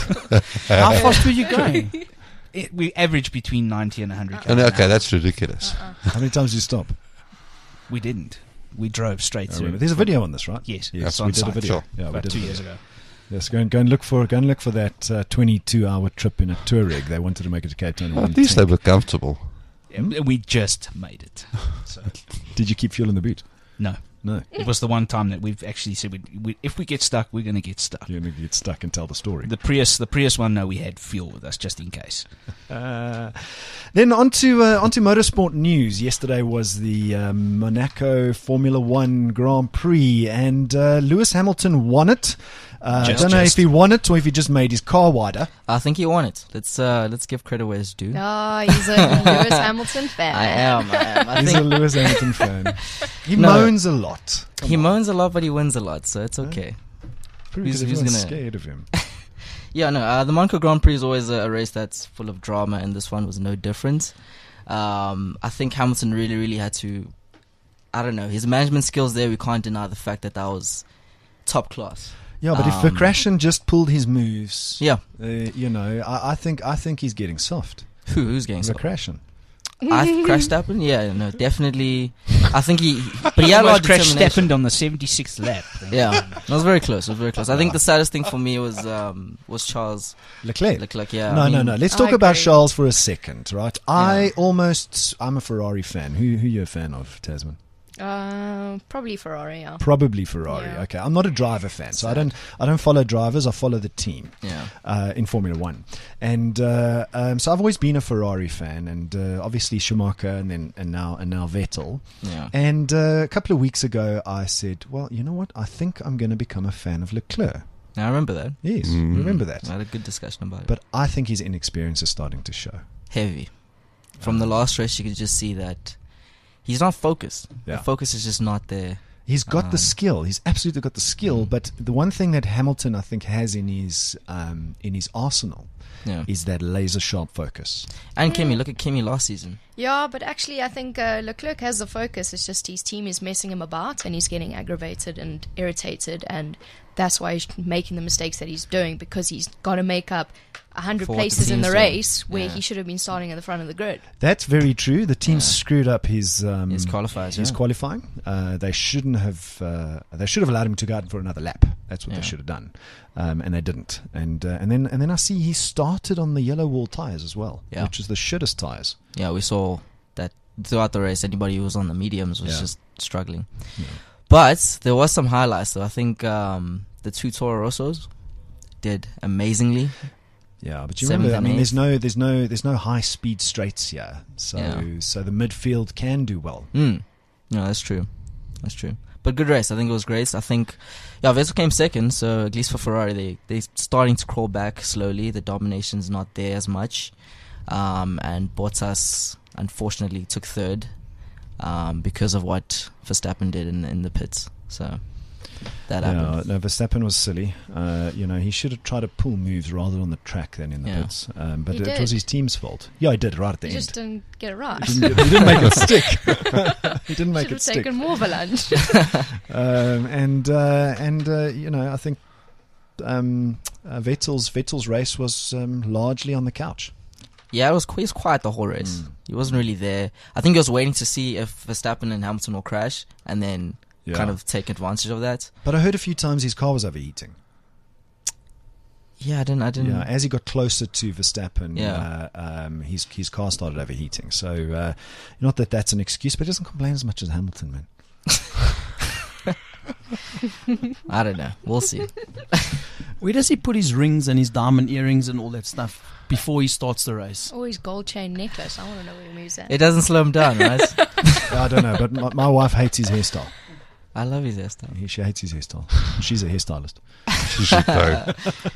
Speaker 3: How fast were you going?
Speaker 5: It, we averaged between ninety and one hundred.
Speaker 6: And
Speaker 5: k's an
Speaker 6: okay,
Speaker 5: hour.
Speaker 6: that's ridiculous.
Speaker 2: How many times did you stop?
Speaker 5: We didn't. We drove straight
Speaker 2: I
Speaker 5: through.
Speaker 2: remember. There's a video on this, right?
Speaker 5: Yes,
Speaker 2: Yes,
Speaker 5: it's
Speaker 2: we
Speaker 5: on
Speaker 2: did a
Speaker 5: site.
Speaker 2: video.
Speaker 6: Sure.
Speaker 2: Yeah, we
Speaker 5: About
Speaker 2: did a
Speaker 5: two
Speaker 2: video.
Speaker 5: years ago.
Speaker 2: Yes, go and go and look for go and look for that uh, twenty-two hour trip in a Touareg. They wanted to make it to Cape Town. in
Speaker 6: Well,
Speaker 2: one
Speaker 6: at least they
Speaker 2: tank.
Speaker 6: were comfortable.
Speaker 5: Yeah, we just made it. So
Speaker 2: Did you keep fuel in the boot?
Speaker 5: no,
Speaker 2: No.
Speaker 5: it was the one time that we've actually said we, we, if we get stuck, we're going to get stuck.
Speaker 2: You're going to get stuck and tell the story.
Speaker 5: The Prius, the Prius one, no, we had fuel with us just in case.
Speaker 2: Uh, then on to, uh, on to motorsport news. Yesterday was the um, Monaco Formula One Grand Prix, and uh, Lewis Hamilton won it. Uh, I
Speaker 5: Just-
Speaker 2: don't know
Speaker 5: just.
Speaker 2: if he won it or if he just made his car wider.
Speaker 4: I think he won it. Let's uh, let's give credit where it's due.
Speaker 7: Oh, he's a Lewis Hamilton fan.
Speaker 4: I am. I am. I
Speaker 2: He's a
Speaker 4: think
Speaker 2: Lewis Hamilton fan. He
Speaker 4: No.
Speaker 2: moans a lot. Come
Speaker 4: he
Speaker 2: on.
Speaker 4: moans a lot, but he wins a lot, so it's okay.
Speaker 2: Probably
Speaker 4: Who's-
Speaker 2: because
Speaker 4: who's
Speaker 2: everyone's
Speaker 4: gonna-
Speaker 2: scared of him.
Speaker 4: Yeah, no. Uh, the Monaco Grand Prix is always a, a race that's full of drama, and this one was no different. Um, I think Hamilton really, really had to. I don't know, his management skills there. We can't deny the fact that that was top class.
Speaker 2: Yeah, but if
Speaker 4: Um,
Speaker 2: Verkrashen just pulled his moves,
Speaker 4: Yeah,
Speaker 2: uh, you know, I, I think I think he's getting soft.
Speaker 4: Who, who's getting so?
Speaker 2: Verkrashen.
Speaker 4: I crashed up, and yeah, no, definitely. I think he, but he had a lot
Speaker 5: Almost
Speaker 4: of
Speaker 5: crashed
Speaker 4: determination.
Speaker 5: Steppen on the seventy-sixth lap.
Speaker 4: Yeah, it was very close. It was very close. I think the saddest thing for me was um, was Charles
Speaker 2: Leclerc.
Speaker 4: Leclerc. Yeah,
Speaker 2: no,
Speaker 4: I
Speaker 2: no,
Speaker 4: mean,
Speaker 2: no. Let's
Speaker 7: I
Speaker 2: talk about
Speaker 7: agree.
Speaker 2: Charles for a second, right? I
Speaker 4: Yeah.
Speaker 2: almost, I'm a Ferrari fan. Who, who are you a fan of, Tasman?
Speaker 7: Uh, probably Ferrari, yeah.
Speaker 2: Probably Ferrari.
Speaker 7: Yeah.
Speaker 2: Okay, I'm not a driver fan, so I
Speaker 4: Sad.
Speaker 2: don't, I don't follow drivers. I follow the team
Speaker 4: Yeah,
Speaker 2: uh, in Formula One, and uh, um, so I've always been a Ferrari fan, and uh, obviously Schumacher, and then and now and now Vettel.
Speaker 4: yeah.
Speaker 2: And uh, a couple of weeks ago, I said, well, you know what? I think I'm going to become a fan of Leclerc.
Speaker 4: Now I remember that.
Speaker 2: Yes,
Speaker 6: Mm.
Speaker 2: remember that.
Speaker 4: I had a good discussion about it.
Speaker 2: But I think his inexperience is starting to show.
Speaker 4: Heavy. From the last race, you could just see that he's not focused.
Speaker 2: Yeah.
Speaker 4: The focus is just not there.
Speaker 2: He's got the
Speaker 4: Um,
Speaker 2: skill. He's absolutely got the skill.
Speaker 4: Mm.
Speaker 2: But the one thing that Hamilton, I think, has in his um, in his arsenal
Speaker 4: Yeah.
Speaker 2: is that laser sharp focus.
Speaker 4: And Kimi, look at Kimi last season.
Speaker 7: Yeah, but actually, I think uh, Leclerc has the focus. It's just his team is messing him about, and he's getting aggravated and irritated, and that's why he's making the mistakes that he's doing, because he's got to make up a hundred
Speaker 4: For what the
Speaker 7: places in
Speaker 4: team's
Speaker 7: the
Speaker 4: doing.
Speaker 7: race where
Speaker 4: Yeah.
Speaker 7: he should have been starting at the front of the grid.
Speaker 2: That's very true. The team
Speaker 4: Yeah.
Speaker 2: screwed up his um,
Speaker 4: His qualifiers,
Speaker 2: his
Speaker 4: yeah.
Speaker 2: qualifying. Uh, they shouldn't have. Uh, they should have allowed him to go out for another lap. That's what
Speaker 4: Yeah.
Speaker 2: they should have done, um, and they didn't. And uh, and then and then I see he started on the yellow wall tires as well,
Speaker 4: Yeah.
Speaker 2: which is the shittest tires.
Speaker 4: Yeah, we saw that throughout the race. Anybody who was on the mediums was
Speaker 2: Yeah.
Speaker 4: just struggling.
Speaker 2: Yeah.
Speaker 4: But there was some highlights, though. I think um, the two Toro Rossos did amazingly.
Speaker 2: Yeah, but you
Speaker 4: Seventh
Speaker 2: remember, I
Speaker 4: and
Speaker 2: mean, there's
Speaker 4: eighth.
Speaker 2: no, there's no, there's no high speed straights here, so
Speaker 4: Yeah.
Speaker 2: so the midfield can do well.
Speaker 4: Mm. No, that's true. That's true. But good race. I think it was great. I think, yeah, Vettel came second, so at least for Ferrari, they they're starting to crawl back slowly. The domination's not there as much. um, and Bottas unfortunately took third um, because of what Verstappen did in, in the pits. So that
Speaker 2: Yeah,
Speaker 4: happened.
Speaker 2: no, Verstappen was silly. Uh, you know, he should have tried to pull moves rather on the track than in the
Speaker 4: Yeah.
Speaker 2: pits. Um, but
Speaker 7: He
Speaker 2: it
Speaker 7: did.
Speaker 2: was his team's fault. Yeah, he did right at the
Speaker 7: He
Speaker 2: end.
Speaker 7: just didn't get it right.
Speaker 2: He didn't, he didn't make it stick. he didn't make
Speaker 7: Should
Speaker 2: it
Speaker 7: have
Speaker 2: stick.
Speaker 7: taken more of a lunch.
Speaker 2: Um, and uh, and uh, you know, I think um, uh, Vettel's Vettel's race was um, largely on the couch.
Speaker 4: Yeah, it was, qu- he was quiet the whole race.
Speaker 2: Mm.
Speaker 4: He wasn't really there. I think he was waiting to see if Verstappen and Hamilton will crash and then
Speaker 2: Yeah.
Speaker 4: kind of take advantage of that.
Speaker 2: But I heard a few times his car was overheating.
Speaker 4: Yeah, I didn't. I didn't.
Speaker 2: Yeah, as he got closer to Verstappen,
Speaker 4: Yeah.
Speaker 2: uh, um, his his car started overheating. So, uh, not that that's an excuse, but he doesn't complain as much as Hamilton, man.
Speaker 4: I don't know. We'll see.
Speaker 3: Where does he put his rings and his diamond earrings and all that stuff before he starts the race?
Speaker 7: Oh, his gold chain necklace. I want to know where he moves that.
Speaker 4: It doesn't slow him down, right?
Speaker 2: I don't know, but my, my wife hates his hairstyle.
Speaker 4: I love his hairstyle.
Speaker 2: He, she hates his hairstyle. She's a hairstylist.
Speaker 6: She should know.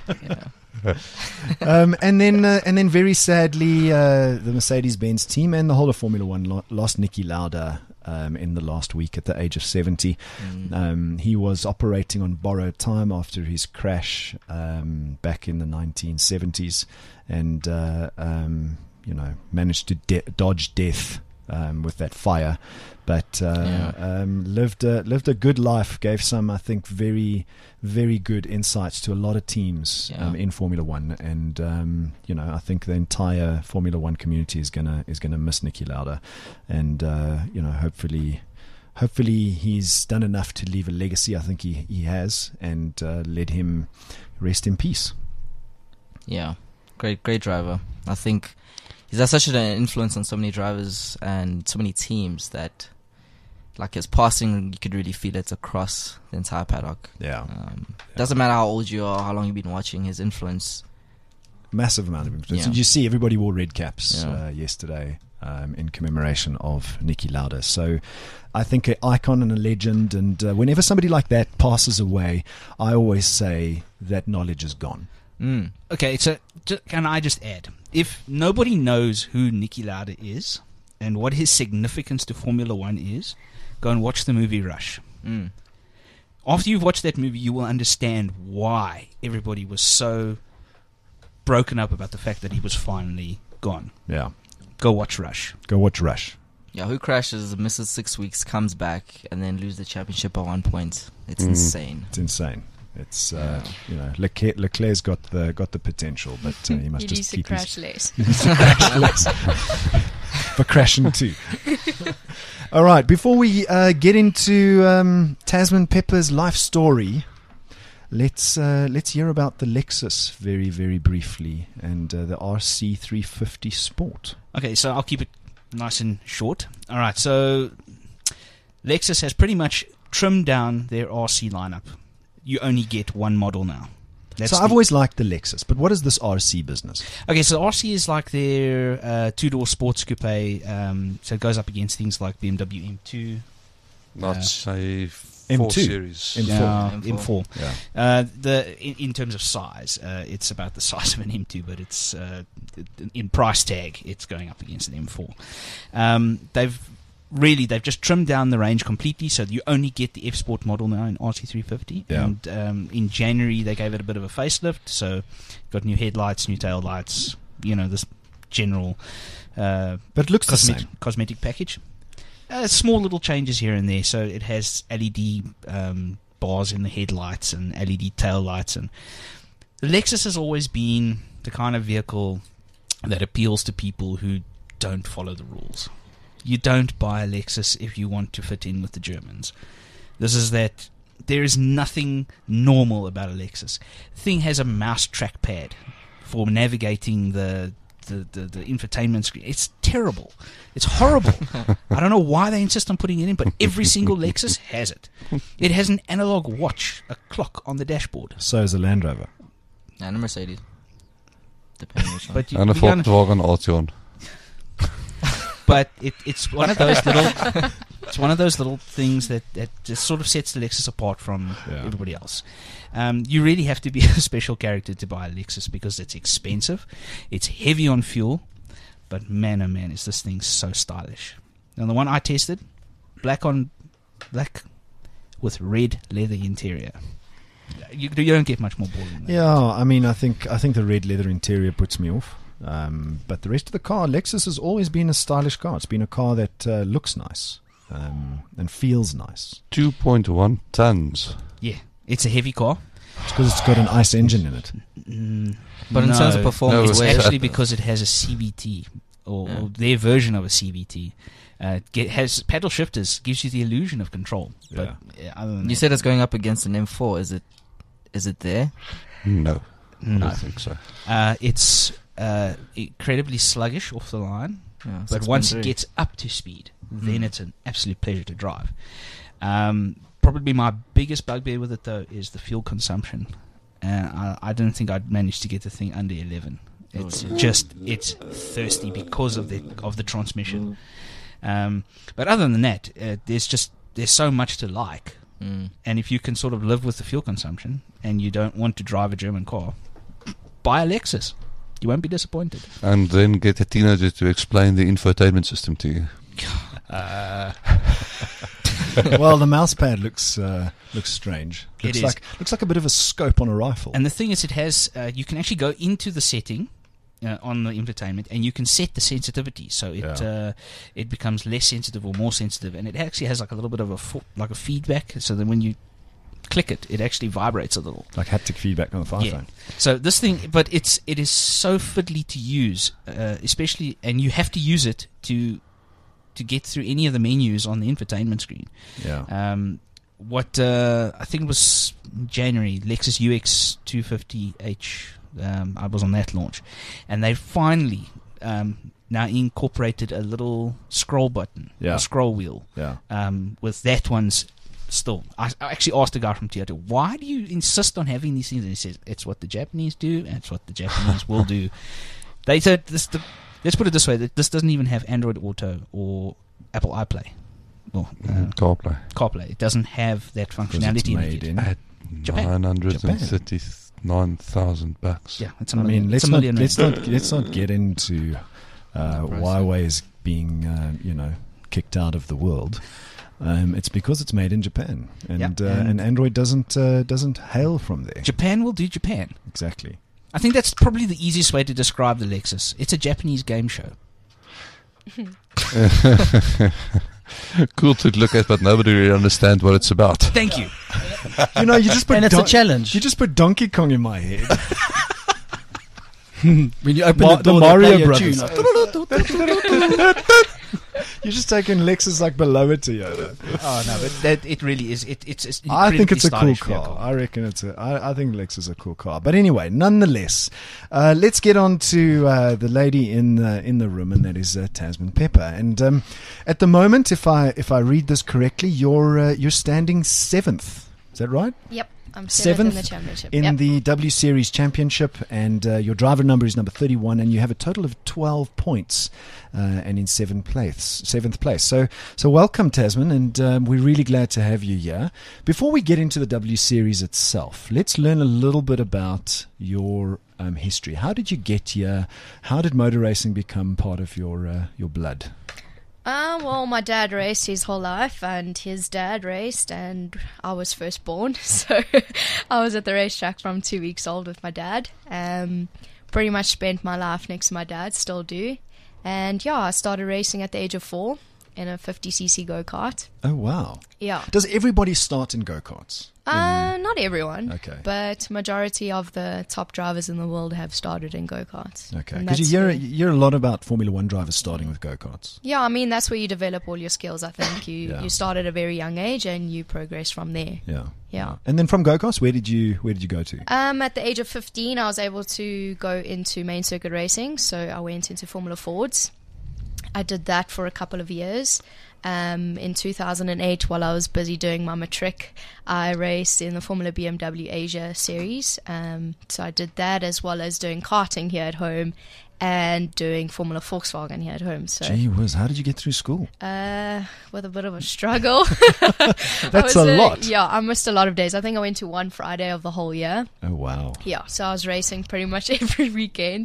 Speaker 4: Yeah.
Speaker 2: Um, and then, uh, and then, very sadly, uh, the Mercedes-Benz team and the whole of Formula One lo- lost Niki Lauda um, in the last week at the age of seventy.
Speaker 4: Mm.
Speaker 2: Um, he was operating on borrowed time after his crash um, back in the nineteen seventies, and uh, um, you know managed to de- dodge death um, with that fire, but uh,
Speaker 4: Yeah.
Speaker 2: um, lived a, lived a good life. Gave some, I think, very very good insights to a lot of teams
Speaker 4: Yeah.
Speaker 2: um, in Formula One, and um, you know I think the entire Formula One community is gonna is gonna miss Niki Lauda, and uh, you know hopefully. Hopefully he's done enough to leave a legacy. I think he, he has, and uh, let him rest in peace.
Speaker 4: Yeah, great, great driver. I think he's had such an influence on so many drivers and so many teams that, like, his passing, you could really feel it across the entire paddock.
Speaker 2: Yeah,
Speaker 4: Um, doesn't matter how old you are, how long you've been watching, his influence.
Speaker 2: massive amount of influence.
Speaker 4: Yeah.
Speaker 2: Did you see everybody wore red caps
Speaker 4: Yeah.
Speaker 2: uh, yesterday um, in commemoration of Niki Lauda? So I think an icon and a legend, and uh, whenever somebody like that passes away, I always say that knowledge is gone.
Speaker 4: Mm.
Speaker 5: Okay, so ju- can I just add? If nobody knows who Niki Lauda is and what his significance to Formula One is, go and watch the movie Rush.
Speaker 4: Mm.
Speaker 5: After you've watched that movie, you will understand why everybody was so broken up about the fact that he was finally gone.
Speaker 2: Yeah,
Speaker 5: Go watch Rush.
Speaker 2: go watch Rush.
Speaker 4: Yeah, who crashes, misses six weeks, comes back, and then lose the championship by one point? It's
Speaker 2: Mm.
Speaker 4: insane.
Speaker 2: It's insane. It's uh, you know Leclerc, Leclerc's got the got the potential, but uh, he must
Speaker 7: he
Speaker 2: just
Speaker 7: needs to
Speaker 2: keep
Speaker 7: crash
Speaker 2: his
Speaker 7: less.
Speaker 2: he needs to crash less. For crashing too. All right, before we uh, get into um, Tasman Pepper's life story, let's uh, let's hear about the Lexus very very briefly and uh, the R C three fifty Sport.
Speaker 5: Okay, so I'll keep it nice and short. All right, so Lexus has pretty much trimmed down their R C lineup. You only get one model now. That's
Speaker 2: so I've
Speaker 5: the-
Speaker 2: always liked the Lexus, but what is this R C business?
Speaker 5: Okay, so R C is like their uh, two-door sports coupe. Um, so it goes up against things like B M W M two,
Speaker 6: Not
Speaker 5: Yeah.
Speaker 6: say
Speaker 2: M
Speaker 6: four
Speaker 2: two.
Speaker 6: series.
Speaker 2: M four.
Speaker 5: yeah,
Speaker 4: M four.
Speaker 5: M four.
Speaker 2: Yeah.
Speaker 5: Uh, the in, in terms of size, uh, it's about the size of an M two, but it's uh, in price tag, it's going up against an M four. Um, they've really they've just trimmed down the range completely, so you only get the F Sport model now in R C three fifty.
Speaker 2: Yeah.
Speaker 5: And um, in January they gave it a bit of a facelift, so got new headlights, new tail lights, you know, this general uh,
Speaker 2: But it looks the
Speaker 5: cosmetic,
Speaker 2: same.
Speaker 5: cosmetic package. Uh, small little changes here and there. So it has L E D um, bars in the headlights and L E D tail lights. And the Lexus has always been the kind of vehicle that appeals to people who don't follow the rules. You don't buy a Lexus if you want to fit in with the Germans. This is that there is nothing normal about a Lexus. The thing has a mouse trackpad for navigating the the, the, the infotainment screen. It's terrible. It's horrible. I don't know why they insist on putting it in, but every single Lexus has it. It has an analog watch, a clock on the dashboard.
Speaker 2: So is a Land Rover.
Speaker 4: And a Mercedes. Depending which one.
Speaker 5: But you,
Speaker 6: En 'n
Speaker 5: we're gonna-
Speaker 6: Volkswagen Altion.
Speaker 5: but it, it's one of those little it's one of those little things that, that just sort of sets the Lexus apart from
Speaker 2: Yeah.
Speaker 5: everybody else. Um, you really have to be a special character to buy a Lexus because it's expensive, it's heavy on fuel, but man, oh man, is this thing so stylish. Now, the one I tested, black on black with red leather interior. You, you don't get much more boring than that.
Speaker 2: Yeah, I mean, I think I think the red leather interior puts me off. Um, but the rest of the car, Lexus has always been a stylish car. It's been a car that uh, looks nice um, and feels nice.
Speaker 6: two point one tons.
Speaker 5: Yeah, it's a heavy car.
Speaker 2: It's because it's got an ICE engine in it.
Speaker 5: Mm,
Speaker 4: But in
Speaker 5: no,
Speaker 4: terms of performance,
Speaker 6: No,
Speaker 5: it's
Speaker 6: where-
Speaker 5: actually because it has a C V T, or,
Speaker 4: Yeah.
Speaker 5: or their version of a C V T. Uh, it get, has paddle shifters, gives you the illusion of control. But yeah, other than
Speaker 4: you
Speaker 5: that,
Speaker 4: said it's going up against an M four. Is it? Is it there?
Speaker 6: No, I
Speaker 5: no.
Speaker 6: don't think so.
Speaker 5: Uh, it's uh, incredibly sluggish off the line,
Speaker 4: Yeah,
Speaker 5: but once it
Speaker 4: six point three.
Speaker 5: gets up to speed, then
Speaker 4: Mm.
Speaker 5: it's an absolute pleasure to drive. Um, probably my biggest bugbear with it, though, is the fuel consumption. And I, I don't think I'd manage to get the thing under eleven. It's
Speaker 4: Oh,
Speaker 5: just it's thirsty because of the of the transmission. Um, but other than that, uh, there's just there's so much to like.
Speaker 4: Mm.
Speaker 5: And if you can sort of live with the fuel consumption and you don't want to drive a German car, buy a Lexus. You won't be disappointed.
Speaker 6: And then get a teenager to explain the infotainment system to you.
Speaker 5: Uh,
Speaker 2: Well, the mouse pad looks uh, looks strange.
Speaker 5: It
Speaker 2: Looks
Speaker 5: is.
Speaker 2: like looks like a bit of a scope on a rifle.
Speaker 5: and the thing is, it has uh, you can actually go into the setting uh, on the infotainment, and you can set the sensitivity, so it
Speaker 2: Yeah.
Speaker 5: uh, it becomes less sensitive or more sensitive, and it actually has like a little bit of a fo- like a feedback, so that when you click it, it actually vibrates a little.
Speaker 2: like haptic feedback on the fire
Speaker 5: Yeah.
Speaker 2: phone.
Speaker 5: So this thing, but it's it is so fiddly to use, uh, especially, and you have to use it to to get through any of the menus on the infotainment screen.
Speaker 2: Yeah.
Speaker 5: Um, what uh, I think it was January, Lexus U X two fifty H. Um, I was on that launch, and they finally um, now incorporated a little scroll button,
Speaker 2: Yeah.
Speaker 5: a scroll wheel.
Speaker 2: Yeah.
Speaker 5: Um, with that one's still. I, I actually asked the guy from Toyota, why do you insist on having these things? And he says, it's what the Japanese do, and it's what the Japanese will do. They said, this, the, let's put it this way, that this doesn't even have Android Auto or Apple iPlay. Or uh,
Speaker 6: CarPlay.
Speaker 5: CarPlay. It doesn't have that
Speaker 2: Because
Speaker 5: functionality
Speaker 2: it's
Speaker 5: in
Speaker 2: made
Speaker 5: it.
Speaker 2: in.
Speaker 6: At
Speaker 5: Japan.
Speaker 6: nine hundred and thirty-nine thousand bucks.
Speaker 5: Yeah, it's a
Speaker 2: I
Speaker 5: million.
Speaker 2: mean, let's
Speaker 5: it's a
Speaker 2: not
Speaker 5: million
Speaker 2: let's
Speaker 5: rand.
Speaker 2: not let's not get into uh,
Speaker 4: Pricey.
Speaker 2: Huawei is being uh, you know kicked out of the world. Um, it's because it's made in Japan, and
Speaker 5: Yeah,
Speaker 2: uh,
Speaker 5: and-
Speaker 2: and Android doesn't uh, doesn't hail from there.
Speaker 5: Japan will do Japan.
Speaker 2: Exactly.
Speaker 5: I think that's probably the easiest way to describe the Lexus. It's a Japanese game show.
Speaker 6: Cool to look at, but nobody really understands what it's about.
Speaker 5: Thank you.
Speaker 2: You know, you just put
Speaker 3: And it's a
Speaker 2: Don-
Speaker 3: challenge.
Speaker 2: You just put Donkey Kong in my head.
Speaker 3: When you open
Speaker 2: Ma-
Speaker 3: the
Speaker 2: the
Speaker 3: door,
Speaker 2: Mario
Speaker 3: they play a
Speaker 2: Brothers.
Speaker 3: tune.
Speaker 2: You're just taking Lexus like below it, Toyota.
Speaker 5: Oh no, but that it really is. It, it's, it's
Speaker 2: I think it's a cool
Speaker 5: incredibly stylish
Speaker 2: car.
Speaker 5: vehicle.
Speaker 2: I reckon it's a. I, I think Lexus is a cool car. But anyway, nonetheless, uh, let's get on to uh, the lady in the in the room, and that is uh, Tasman Pepper. And um, at the moment, if I if I read this correctly, you're uh, you're standing seventh. Is that right?
Speaker 7: Yep, I'm seventh,
Speaker 2: Seventh
Speaker 7: in the championship.
Speaker 2: In
Speaker 7: Yep.
Speaker 2: the W Series Championship, and uh, your driver number is number thirty-one, and you have a total of twelve points, uh, and in seventh place. Seventh place. So, so welcome, Tasman, and um, we're really glad to have you here. Before we get into the W Series itself, let's learn a little bit about your um, history. How did you get here? How did motor racing become part of your uh, your blood?
Speaker 7: Uh, well, my dad raced his whole life, and his dad raced, and I was first born, so I was at the racetrack from two weeks old with my dad. Um, pretty much spent my life next to my dad, still do. And yeah, I started racing at the age of four in a fifty c c go-kart.
Speaker 2: Oh wow!
Speaker 7: Yeah.
Speaker 2: Does everybody start in go-karts?
Speaker 7: Uh, not everyone,
Speaker 2: Okay.
Speaker 7: but majority of the top drivers in the world have started in go-karts.
Speaker 2: Okay,
Speaker 7: And
Speaker 2: because you
Speaker 7: that's
Speaker 2: hear
Speaker 7: where-
Speaker 2: you hear a lot about Formula One drivers starting with go-karts.
Speaker 7: Yeah, I mean, that's where you develop all your skills, I think. You
Speaker 2: Yeah.
Speaker 7: you start at a very young age and you progress from there.
Speaker 2: Yeah.
Speaker 7: Yeah.
Speaker 2: And then from go-karts, where did you where did you go to?
Speaker 7: Um, at the age of fifteen, I was able to go into main circuit racing, so I went into Formula Fords. I did that for a couple of years. Um, in two thousand eight, while I was busy doing my matric, I raced in the Formula B M W Asia series. Um, so I did that as well as doing karting here at home. and doing Formula Volkswagen here at home. So,
Speaker 2: Gee whiz, how did you get through school?
Speaker 7: uh, with a bit of a struggle.
Speaker 2: That's
Speaker 7: I was,
Speaker 2: a
Speaker 7: uh,
Speaker 2: lot.
Speaker 7: Yeah, I missed a lot of days. I think I went to one Friday of the whole year.
Speaker 2: Oh, wow.
Speaker 7: Yeah, so I was racing pretty much every weekend.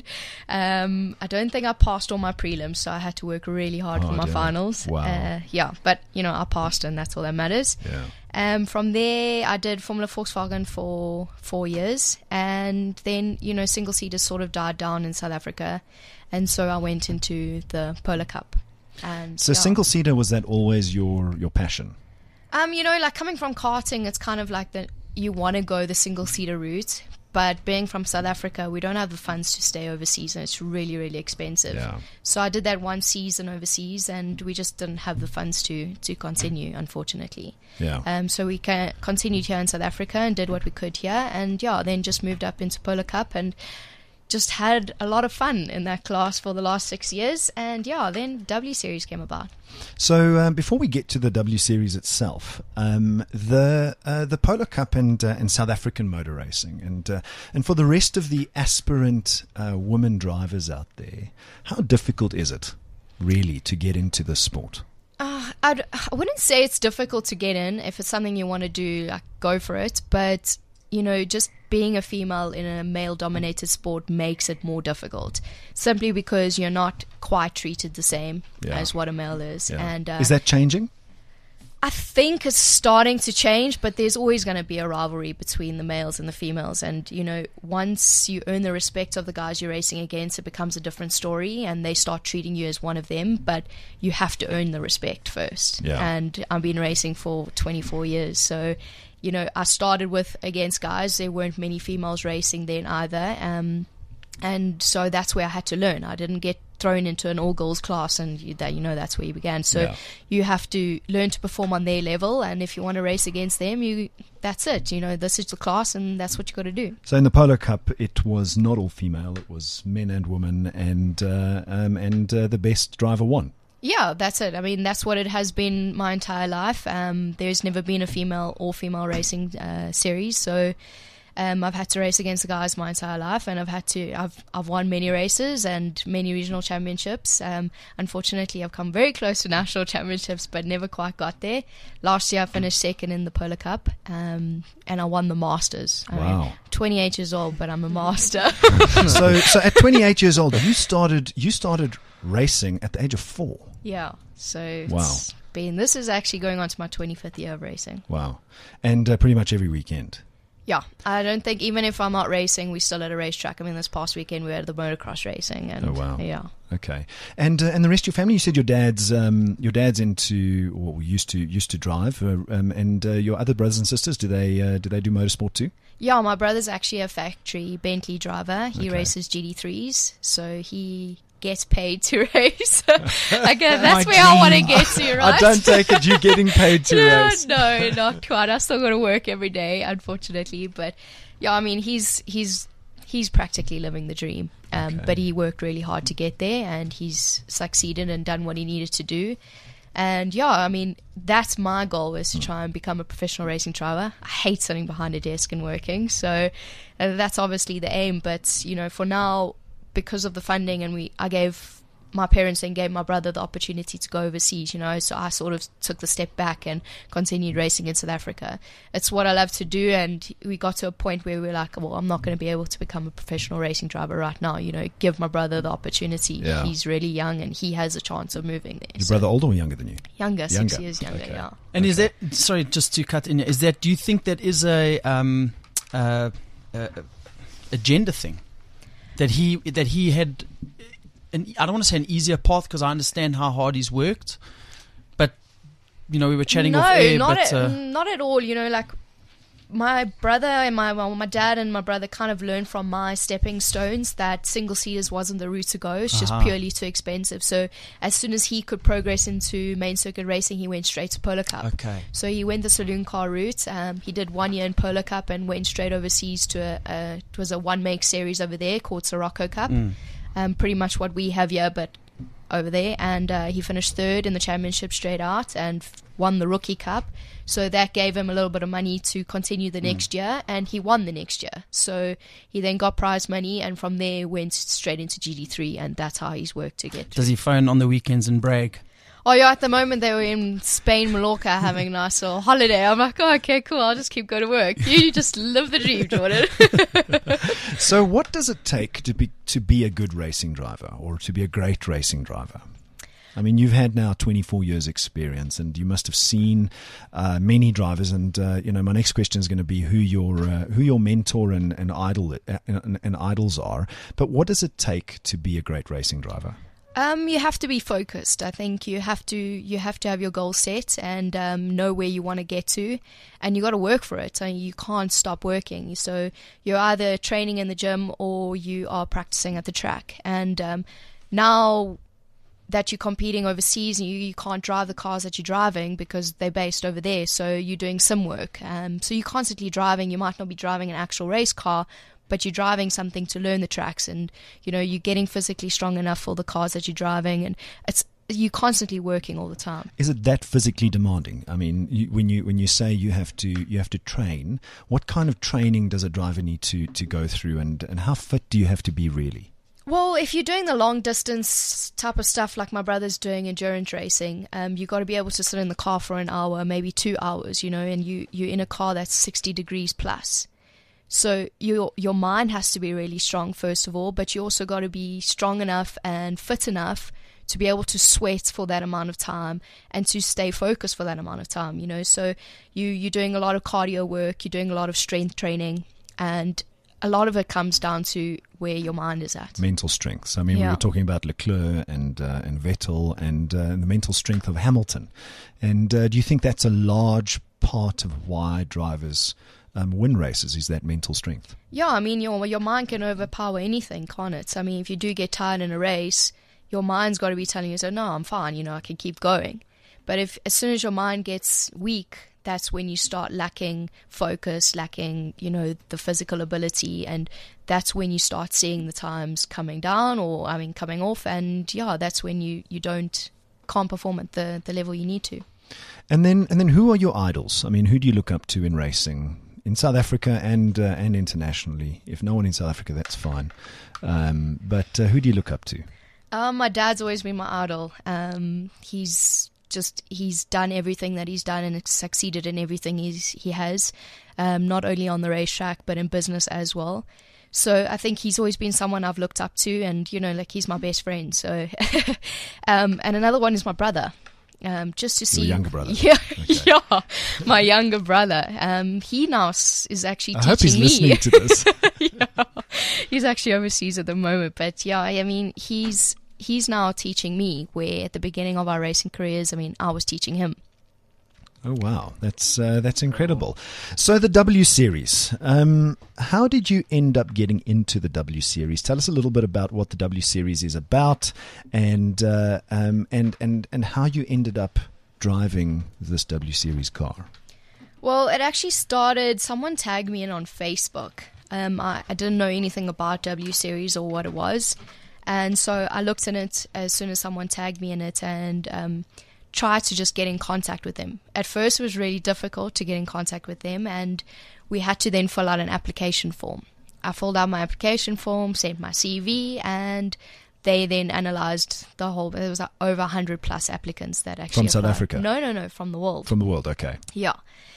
Speaker 7: Um, I don't think I passed all my prelims, so I had to work really hard
Speaker 2: Oh,
Speaker 7: for my
Speaker 2: dear.
Speaker 7: finals.
Speaker 2: Wow.
Speaker 7: Uh, yeah, but, you know, I passed, and that's all that matters.
Speaker 2: Yeah.
Speaker 7: Um, from there, I did Formula Volkswagen for four years, and then, you know, single seaters sort of died down in South Africa, and so I went into the Polar Cup. And
Speaker 2: So
Speaker 7: yeah.
Speaker 2: single-seater, was that always your, your passion?
Speaker 7: Um, you know, like coming from karting, it's kind of like that you want to go the single-seater route. But being from South Africa, we don't have the funds to stay overseas, and it's really, really expensive.
Speaker 2: Yeah.
Speaker 7: So I did that one season overseas, and we just didn't have the funds to, to continue, unfortunately.
Speaker 2: Yeah.
Speaker 7: Um, so we ca- continued here in South Africa and did what we could here, and yeah, then just moved up into Polar Cup and just had a lot of fun in that class for the last six years. And yeah, then W Series came about.
Speaker 2: So um, before we get to the W Series itself, um, the uh, the Polar Cup and uh, and South African motor racing, and uh, and for the rest of the aspirant uh, women drivers out there, how difficult is it really to get into this sport?
Speaker 7: Uh, I'd, I wouldn't say it's difficult to get in. If it's something you want to do, like, go for it. But, you know, just being a female in a male-dominated sport makes it more difficult, simply because you're not quite treated the same
Speaker 2: Yeah.
Speaker 7: as what a male is.
Speaker 2: Yeah.
Speaker 7: And uh,
Speaker 2: Is that changing?
Speaker 7: I think it's starting to change, but there's always going to be a rivalry between the males and the females. And, you know, once you earn the respect of the guys you're racing against, it becomes a different story, and they start treating you as one of them. But you have to earn the respect first.
Speaker 2: Yeah.
Speaker 7: And I've been racing for twenty-four years. So, you know, I started with against guys. There weren't many females racing then either. Um, and so that's where I had to learn. I didn't get thrown into an all-girls class, and you, that you know that's where you began. So
Speaker 2: Yeah.
Speaker 7: you have to learn to perform on their level, and if you want to race against them, you that's it. You know, this is the class, and that's what you got to do.
Speaker 2: So in the Polar Cup, it was not all female; it was men and women, and uh, um, and uh, the best driver won.
Speaker 7: Yeah, that's it. I mean, that's what it has been my entire life. Um, there's never been a female or female racing uh, series, so um, I've had to race against the guys my entire life, and I've had to. I've I've won many races and many regional championships. Um, unfortunately, I've come very close to national championships, but never quite got there. Last year, I finished second in the Polar Cup, um, and I won the Masters. I
Speaker 2: Wow.
Speaker 7: mean, twenty-eight years old, but I'm a master.
Speaker 2: so so at twenty-eight years old, you started you started racing at the age of four.
Speaker 7: Yeah, so
Speaker 2: Wow.
Speaker 7: it's been. This is actually going on to my twenty-fifth year of racing.
Speaker 2: Wow, and uh, pretty much every weekend.
Speaker 7: Yeah, I don't think even if I'm not racing, we're still at a racetrack. I mean, this past weekend we were at the motocross racing, and
Speaker 2: Oh, wow.
Speaker 7: yeah,
Speaker 2: Okay, and uh, and the rest of your family. You said your dad's um, your dad's into or used to used to drive, uh, um, and uh, your other brothers and sisters. Do they uh, do they do motorsport too?
Speaker 7: yeah. My brother's actually a factory Bentley driver. He
Speaker 2: Okay.
Speaker 7: races G D threes, so he gets paid to race. Like, uh, that's
Speaker 5: My
Speaker 7: where I want to
Speaker 5: dream.
Speaker 7: get to, right?
Speaker 2: I don't take it you're getting paid to
Speaker 7: no,
Speaker 2: race.
Speaker 7: no, not quite. I still got to work every day, unfortunately. But yeah, I mean, he's he's he's practically living the dream. Um,
Speaker 2: Okay.
Speaker 7: But he worked really hard to get there, and he's succeeded and done what he needed to do. And yeah, I mean, that's my goal, is to try and become a professional racing driver. I hate sitting behind a desk and working, so uh, that's obviously the aim. But you know, for now, because of the funding, and we, I gave my parents and gave my brother the opportunity to go overseas, you know, so I sort of took the step back and continued racing in South Africa. It's what I love to do, and we got to a point where we were like, well, I'm not going to be able to become a professional racing driver right now, you know, give my brother the opportunity.
Speaker 2: Yeah.
Speaker 7: He's really young, and he has a chance of moving there.
Speaker 2: Your
Speaker 7: So
Speaker 2: brother older or younger than you?
Speaker 7: younger, six
Speaker 2: Younger.
Speaker 7: years younger,
Speaker 2: Okay.
Speaker 7: yeah.
Speaker 3: And is that, sorry, just to cut in, is that, do you think that is a um, uh, uh, a gender thing? That he that he had, an, I don't want to say an easier path, because I understand how hard he's worked, but you know, we were chatting
Speaker 7: no,
Speaker 3: off air,
Speaker 7: not
Speaker 3: but
Speaker 7: at,
Speaker 3: uh,
Speaker 7: not at all. You know, like my brother and my well, my dad and my brother kind of learned from my stepping stones that single seaters wasn't the route to go. It's just
Speaker 3: Aha.
Speaker 7: purely too expensive. So as soon as he could progress into main circuit racing, he went straight to Polar Cup.
Speaker 3: okay.
Speaker 7: So he went the saloon car route. Um, he did one year in Polar Cup and went straight overseas to a, a it was a one make series over there called Sirocco Cup.
Speaker 3: Mm.
Speaker 7: Um, pretty much what we have here, but over there. And uh, he finished third in the championship straight out, and f- won the Rookie Cup. So that gave him a little bit of money to continue the next year, and he won the next year. So he then got prize money, and from there went straight into G D three, and that's how he's worked to get.
Speaker 3: Does he phone on the weekends and brag?
Speaker 7: Oh yeah, at the moment they were in Spain, Mallorca, having a nice little holiday. I'm like, oh, okay, cool, I'll just keep going to work. You just live the dream, Jordan.
Speaker 2: So what does it take to be to be a good racing driver, or to be a great racing driver? I mean, you've had now twenty-four years experience, and you must have seen uh, many drivers. And uh, you know, my next question is going to be who your uh, who your mentor and, and idol uh, and, and idols are. But what does it take to be a great racing driver?
Speaker 7: Um, you have to be focused. I think you have to you have to have your goal set and um, know where you want to get to, and you got to work for it. I mean, you can't stop working. So you're either training in the gym or you are practicing at the track. And um, now that you're competing overseas, and you, you can't drive the cars that you're driving because they're based over there. So you're doing sim work. Um, so you're constantly driving. You might not be driving an actual race car, but you're driving something to learn the tracks, and you know you're getting physically strong enough for the cars that you're driving, and it's you're constantly working all the time.
Speaker 2: Is it that physically demanding? I mean, you, when you when you say you have to you have to train, what kind of training does a driver need to, to go through, and, and how fit do you have to be really?
Speaker 7: Well, if you're doing the long distance type of stuff like my brother's doing, endurance racing, um, you got to be able to sit in the car for an hour, maybe two hours, you know, and you you're in a car that's sixty degrees plus. So your your mind has to be really strong, first of all, but you also got to be strong enough and fit enough to be able to sweat for that amount of time and to stay focused for that amount of time, you know. So you, you're doing a lot of cardio work, you're doing a lot of strength training, and a lot of it comes down to where your mind is at.
Speaker 2: Mental strength. So, I mean,
Speaker 7: Yeah.
Speaker 2: we were talking about Leclerc and uh, and Vettel and uh, the mental strength of Hamilton. And uh, do you think that's a large part of why drivers Um, win races, is that mental strength?
Speaker 7: Yeah, I mean, your your mind can overpower anything, can't it? I mean, if you do get tired in a race, your mind's got to be telling you, so no, I'm fine, you know, I can keep going. But if as soon as your mind gets weak, that's when you start lacking focus, lacking, you know, the physical ability, and that's when you start seeing the times coming down, or, I mean, coming off, and yeah, that's when you, you don't, can't perform at the, the level you need to.
Speaker 2: And then, and then who are your idols? I mean, who do you look up to in racing? In South Africa and uh, and internationally. If no one in South Africa, that's fine. Um, but uh, who do you look up to?
Speaker 7: Um, my dad's always been my idol. Um, he's just he's done everything that he's done and succeeded in everything he's he has. Um, not only on the racetrack but in business as well. So I think he's always been someone I've looked up to, and you know, like he's my best friend. So, um, and another one is my brother. Um, just to see
Speaker 2: Your younger brother.
Speaker 7: Yeah,
Speaker 2: Okay.
Speaker 7: yeah, my younger brother. Um, he now s- is actually
Speaker 2: I
Speaker 7: teaching
Speaker 2: hope he's
Speaker 7: me.
Speaker 2: listening to this.
Speaker 7: Yeah. He's actually overseas at the moment, but yeah, I mean, he's he's now teaching me, where at the beginning of our racing careers, I mean, I was teaching him.
Speaker 2: Oh wow, that's uh, that's incredible. So the W Series, um, how did you end up getting into the W Series? Tell us a little bit about what the W Series is about, and uh, um, and and and how you ended up driving this W Series car.
Speaker 7: Well, it actually started, someone tagged me in on Facebook. Um, I, I didn't know anything about W Series or what it was, and so I looked in it as soon as someone tagged me in it, and um, tried to just get in contact with them. At first it was really difficult to get in contact with them, and we had to then fill out an application form. I filled out my application form, sent my C V, and they then analysed the whole, there was over one hundred plus applicants that actually
Speaker 2: From South
Speaker 7: applied.
Speaker 2: Africa?
Speaker 7: No, no, no, from the world.
Speaker 2: From the world, okay.
Speaker 7: Yeah.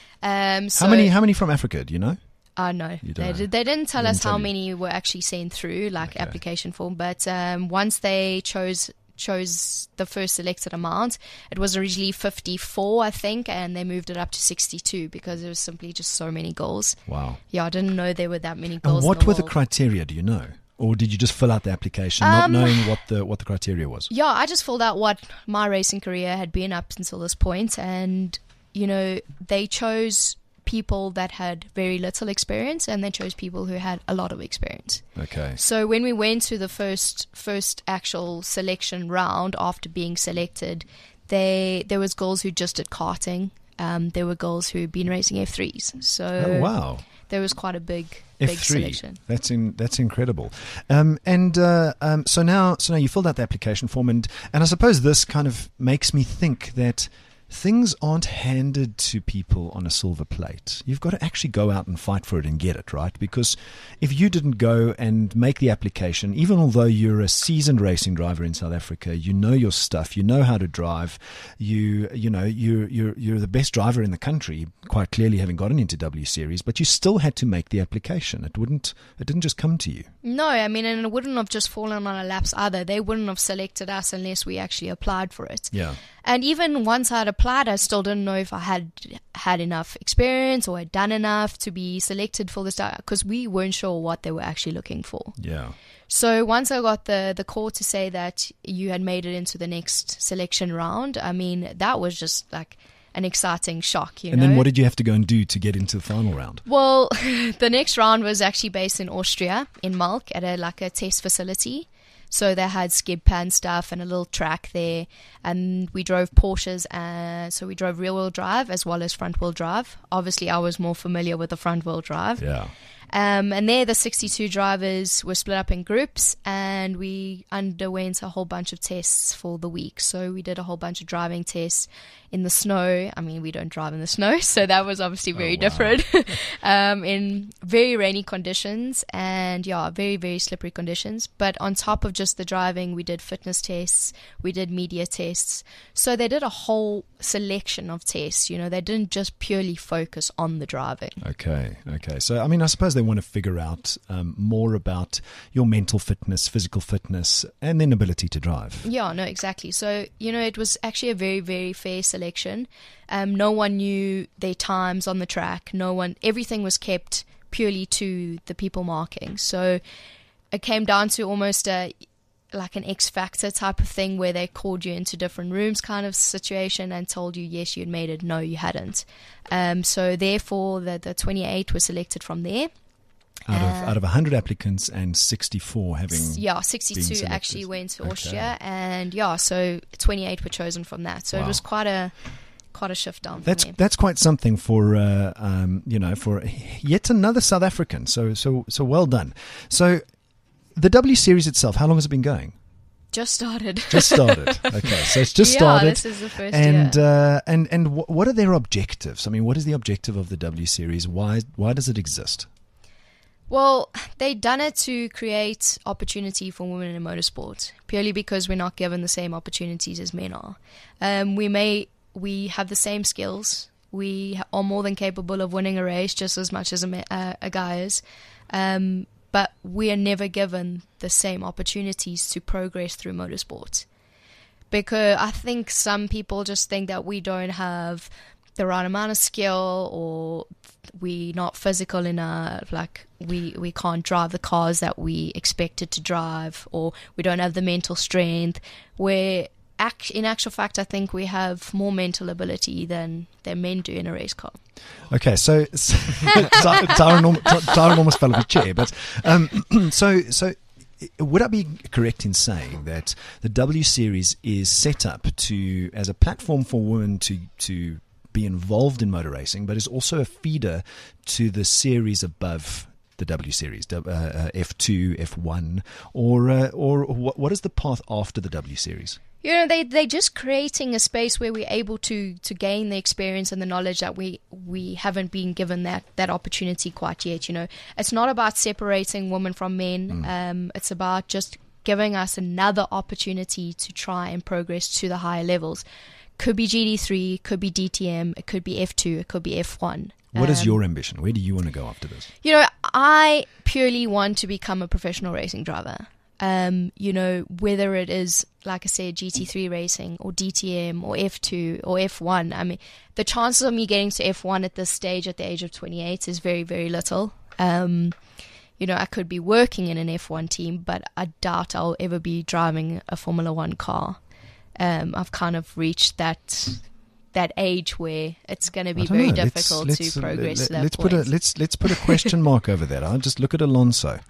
Speaker 7: Um, so,
Speaker 2: how many how many from Africa, do you know?
Speaker 7: Uh, no,
Speaker 2: You don't
Speaker 7: they,
Speaker 2: know.
Speaker 7: did, they didn't tell
Speaker 2: They
Speaker 7: us
Speaker 2: didn't
Speaker 7: how
Speaker 2: tell you.
Speaker 7: many were actually sent through, like
Speaker 2: Okay.
Speaker 7: application form. But um, once they chose chose the first selected amount, it was originally fifty-four, I think, and they moved it up to sixty-two because there was simply just so many goals.
Speaker 2: Wow.
Speaker 7: Yeah, I didn't know there were that many
Speaker 2: And
Speaker 7: goals.
Speaker 2: what
Speaker 7: in the
Speaker 2: were the
Speaker 7: world.
Speaker 2: criteria, do you know? Or did you just fill out the application not
Speaker 7: Um,
Speaker 2: knowing what the what the criteria was?
Speaker 7: Yeah, I just filled out what my racing career had been up until this point, and you know, they chose people that had very little experience, and they chose people who had a lot of experience.
Speaker 2: Okay.
Speaker 7: So when we went to the first first actual selection round after being selected, they there was girls who just did karting. Um, there were girls who'd been racing F threes. So
Speaker 2: Oh wow.
Speaker 7: there was quite a big big
Speaker 2: F three.
Speaker 7: selection.
Speaker 2: That's in that's incredible. Um, and uh, um, so now so now you filled out the application form, and, and I suppose this kind of makes me think that things aren't handed to people on a silver plate. You've got to actually go out and fight for it and get it, right? Because if you didn't go and make the application, even although you're a seasoned racing driver in South Africa, you know your stuff, you know how to drive, you you know you're you're you're the best driver in the country, quite clearly having gotten into W Series, but you still had to make the application. It wouldn't it didn't just come to you.
Speaker 7: No, I mean, and it wouldn't have just fallen on our laps either. They wouldn't have selected us unless we actually applied for it.
Speaker 2: Yeah.
Speaker 7: And even once I had applied, I still didn't know if I had had enough experience or had done enough to be selected for this, because we weren't sure what they were actually looking for.
Speaker 2: Yeah.
Speaker 7: So once I got the, the call to say that you had made it into the next selection round, I mean, that was just like an exciting shock, you
Speaker 2: and
Speaker 7: know.
Speaker 2: then what did you have to go and do to get into the final round?
Speaker 7: Well, the next round was actually based in Austria, in Malk, at a like a test facility. So they had skid pan stuff and a little track there, and we drove Porsches, and so we drove rear wheel drive as well as front wheel drive. Obviously, I was more familiar with the front wheel drive.
Speaker 2: Yeah.
Speaker 7: Um, and there, the sixty-two drivers were split up in groups, and we underwent a whole bunch of tests for the week. So we did a whole bunch of driving tests in the snow. I mean, we don't drive in the snow, so that was obviously very
Speaker 2: Oh, wow.
Speaker 7: different. um, in very rainy conditions, and yeah, very, very slippery conditions. But on top of just the driving, we did fitness tests, we did media tests. So they did a whole selection of tests. You know, they didn't just purely focus on the driving.
Speaker 2: Okay, okay. So, I mean, I suppose they want to figure out um, more about your mental fitness, physical fitness, and then ability to drive.
Speaker 7: Yeah, no, exactly. So, you know, it was actually a very, very fair selection. Um, no one knew their times on the track. No one, everything was kept purely to the people marking. So it came down to almost a like an X Factor type of thing where they called you into different rooms kind of situation and told you, yes, you'd made it, no, you hadn't. Um, so therefore, the, the twenty-eight were selected from there.
Speaker 2: Out of
Speaker 7: Uh,
Speaker 2: out of one hundred applicants and sixty-four having
Speaker 7: Yeah,
Speaker 2: been
Speaker 7: sixty-two
Speaker 2: selected.
Speaker 7: actually went to
Speaker 2: Okay.
Speaker 7: Austria, and yeah, so twenty-eight were chosen from that. So
Speaker 2: Wow.
Speaker 7: it was quite a quite a shift down.
Speaker 2: That's
Speaker 7: from there.
Speaker 2: that's quite something for uh, um, you know for yet another South African. So so so well done. So the W Series itself, how long has it been going?
Speaker 7: Just started.
Speaker 2: Just started. Okay, so it's just
Speaker 7: yeah,
Speaker 2: started.
Speaker 7: this is the first
Speaker 2: And
Speaker 7: year.
Speaker 2: uh, and and wh- what are their objectives? I mean, what is the objective of the W Series? Why why does it exist?
Speaker 7: Well, they done it to create opportunity for women in motorsport, purely because we're not given the same opportunities as men are. Um, we may we have the same skills. We ha- are more than capable of winning a race just as much as a, ma- uh, a guy is. Um, but we are never given the same opportunities to progress through motorsport. Because I think some people just think that we don't have the right amount of skill, or we not physical enough, like we, we can't drive the cars that we expected to drive, or we don't have the mental strength, where act, in actual fact I think we have more mental ability than, than men do in a race car.
Speaker 2: Okay, so, so Tyron, almost, Tyron almost fell off his chair, but um, so so would I be correct in saying that the W Series is set up to as a platform for women to to be involved in motor racing, but is also a feeder to the series above the W Series, uh, uh, F two, F one, or uh, or what, what is the path after the W Series?
Speaker 7: You know, they they're just creating a space where we're able to, to gain the experience and the knowledge that we we haven't been given that, that opportunity quite yet. You know, it's not about separating women from men. Mm. Um, it's about just giving us another opportunity to try and progress to the higher levels. Could be G D three, could be D T M, it could be F two, it could be F one.
Speaker 2: What is
Speaker 7: Um,
Speaker 2: your ambition? Where do you want to go after this?
Speaker 7: You know, I purely want to become a professional racing driver. Um, you know, whether it is, like I said, G T three racing or D T M or F two or F one. I mean, the chances of me getting to F one at this stage at the age of twenty-eight is very, very little. Um, you know, I could be working in an F one team, but I doubt I'll ever be driving a Formula One car. Um, I've kind of reached that that age where it's going to be
Speaker 2: I don't
Speaker 7: very
Speaker 2: know. Let's-
Speaker 7: difficult
Speaker 2: let's,
Speaker 7: to
Speaker 2: uh,
Speaker 7: progress
Speaker 2: let-
Speaker 7: to that
Speaker 2: let's
Speaker 7: point.
Speaker 2: put a let's let's put a question mark over that. I'll just look at Alonso.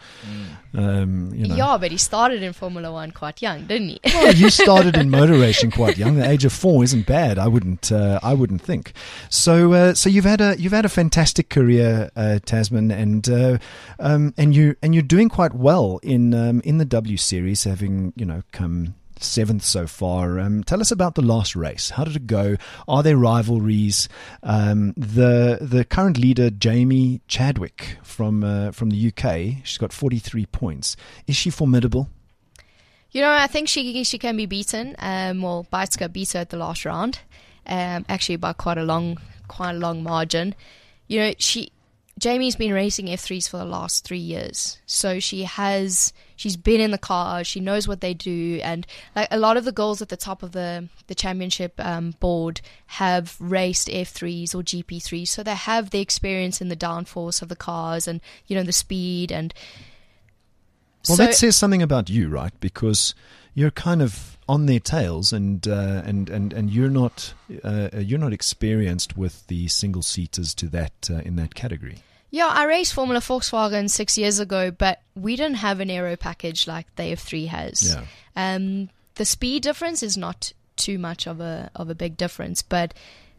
Speaker 2: Um, you know.
Speaker 7: Yeah, but he started in Formula One quite young, didn't he?
Speaker 2: Well, you started in motor racing quite young. The age of four isn't bad. I wouldn't. Uh, I wouldn't think. So, uh, so you've had a you've had a fantastic career, uh, Tasman, and uh, um, and you and you're doing quite well in um, in the W Series, having you know come seventh so far. Um, tell us about the last race. How did it go? Are there rivalries? Um, the the current leader, Jamie Chadwick from uh, from the U K, she's got forty-three points. Is she formidable?
Speaker 7: You know, I think she she can be beaten. Um, well, Beitska beat her at the last round, um, actually by quite a long quite a long margin. You know, she Jamie's been racing F threes for the last three years, so she has she's been in the car. She knows what they do, and like a lot of the girls at the top of the the championship um, board have raced F threes or G P threes, so they have the experience in the downforce of the cars and you know the speed and.
Speaker 2: Well,
Speaker 7: so,
Speaker 2: that says something about you, right? Because you're kind of on their tails, and uh, and and and you're not uh, you're not experienced with the single seaters to that uh, in that category.
Speaker 7: Yeah, I raced Formula Volkswagen six years ago, but we didn't have an aero package like the F three has.
Speaker 2: Yeah.
Speaker 7: Um, the speed difference is not too much of a of a big difference, but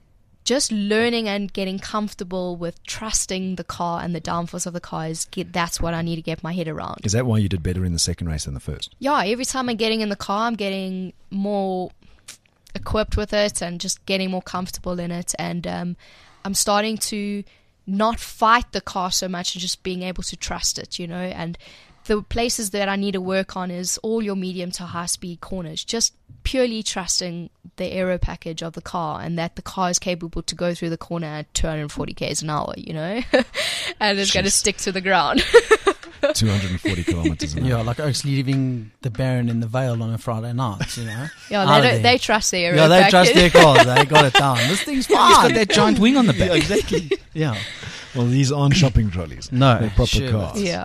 Speaker 7: just learning and getting comfortable with trusting the car and the downforce of the car is get, that's what I need to get my head around.
Speaker 2: Is that why you did better in the second race than the first?
Speaker 7: Yeah, every time I'm getting in the car, I'm getting more equipped with it and just getting more comfortable in it. And um, I'm starting to not fight the car so much and just being able to trust it, you know. And the places that I need to work on is all your medium to high speed corners, just purely trusting the aero package of the car and that the car is capable to go through the corner at two hundred forty k's an hour, you know, and it's going to stick to the ground.
Speaker 2: two hundred forty kilometers an hour.
Speaker 3: Yeah, like Oaks leaving the Baron in the Vale on a Friday night, you know.
Speaker 7: Yeah,
Speaker 3: Out
Speaker 7: they,
Speaker 3: of
Speaker 7: don't,
Speaker 3: there.
Speaker 7: they trust their aero
Speaker 3: Yeah, they
Speaker 7: package.
Speaker 3: trust their cars. They got it down. This thing's fine.
Speaker 5: It's got that giant wing on the back.
Speaker 3: Yeah, exactly. Yeah.
Speaker 2: Well, these aren't shopping trolleys.
Speaker 3: No,
Speaker 2: they're proper
Speaker 3: sure.
Speaker 2: cars.
Speaker 7: Yeah.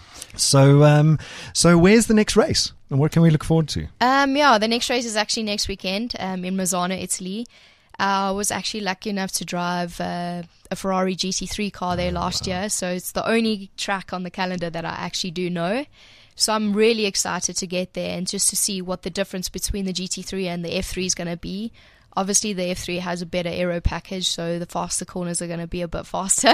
Speaker 2: So, um, so where's the next race, and what can we look forward to?
Speaker 7: Um, yeah, the next race is actually next weekend um, in Mazzano, Italy. Uh, I was actually lucky enough to drive uh, a Ferrari G T three car there last year, so it's the only track on the calendar that I actually do know. So I'm really excited to get there and just to see what the difference between the G T three and the F three is going to be. Obviously, the F three has a better aero package, so the faster corners are going to be a bit faster.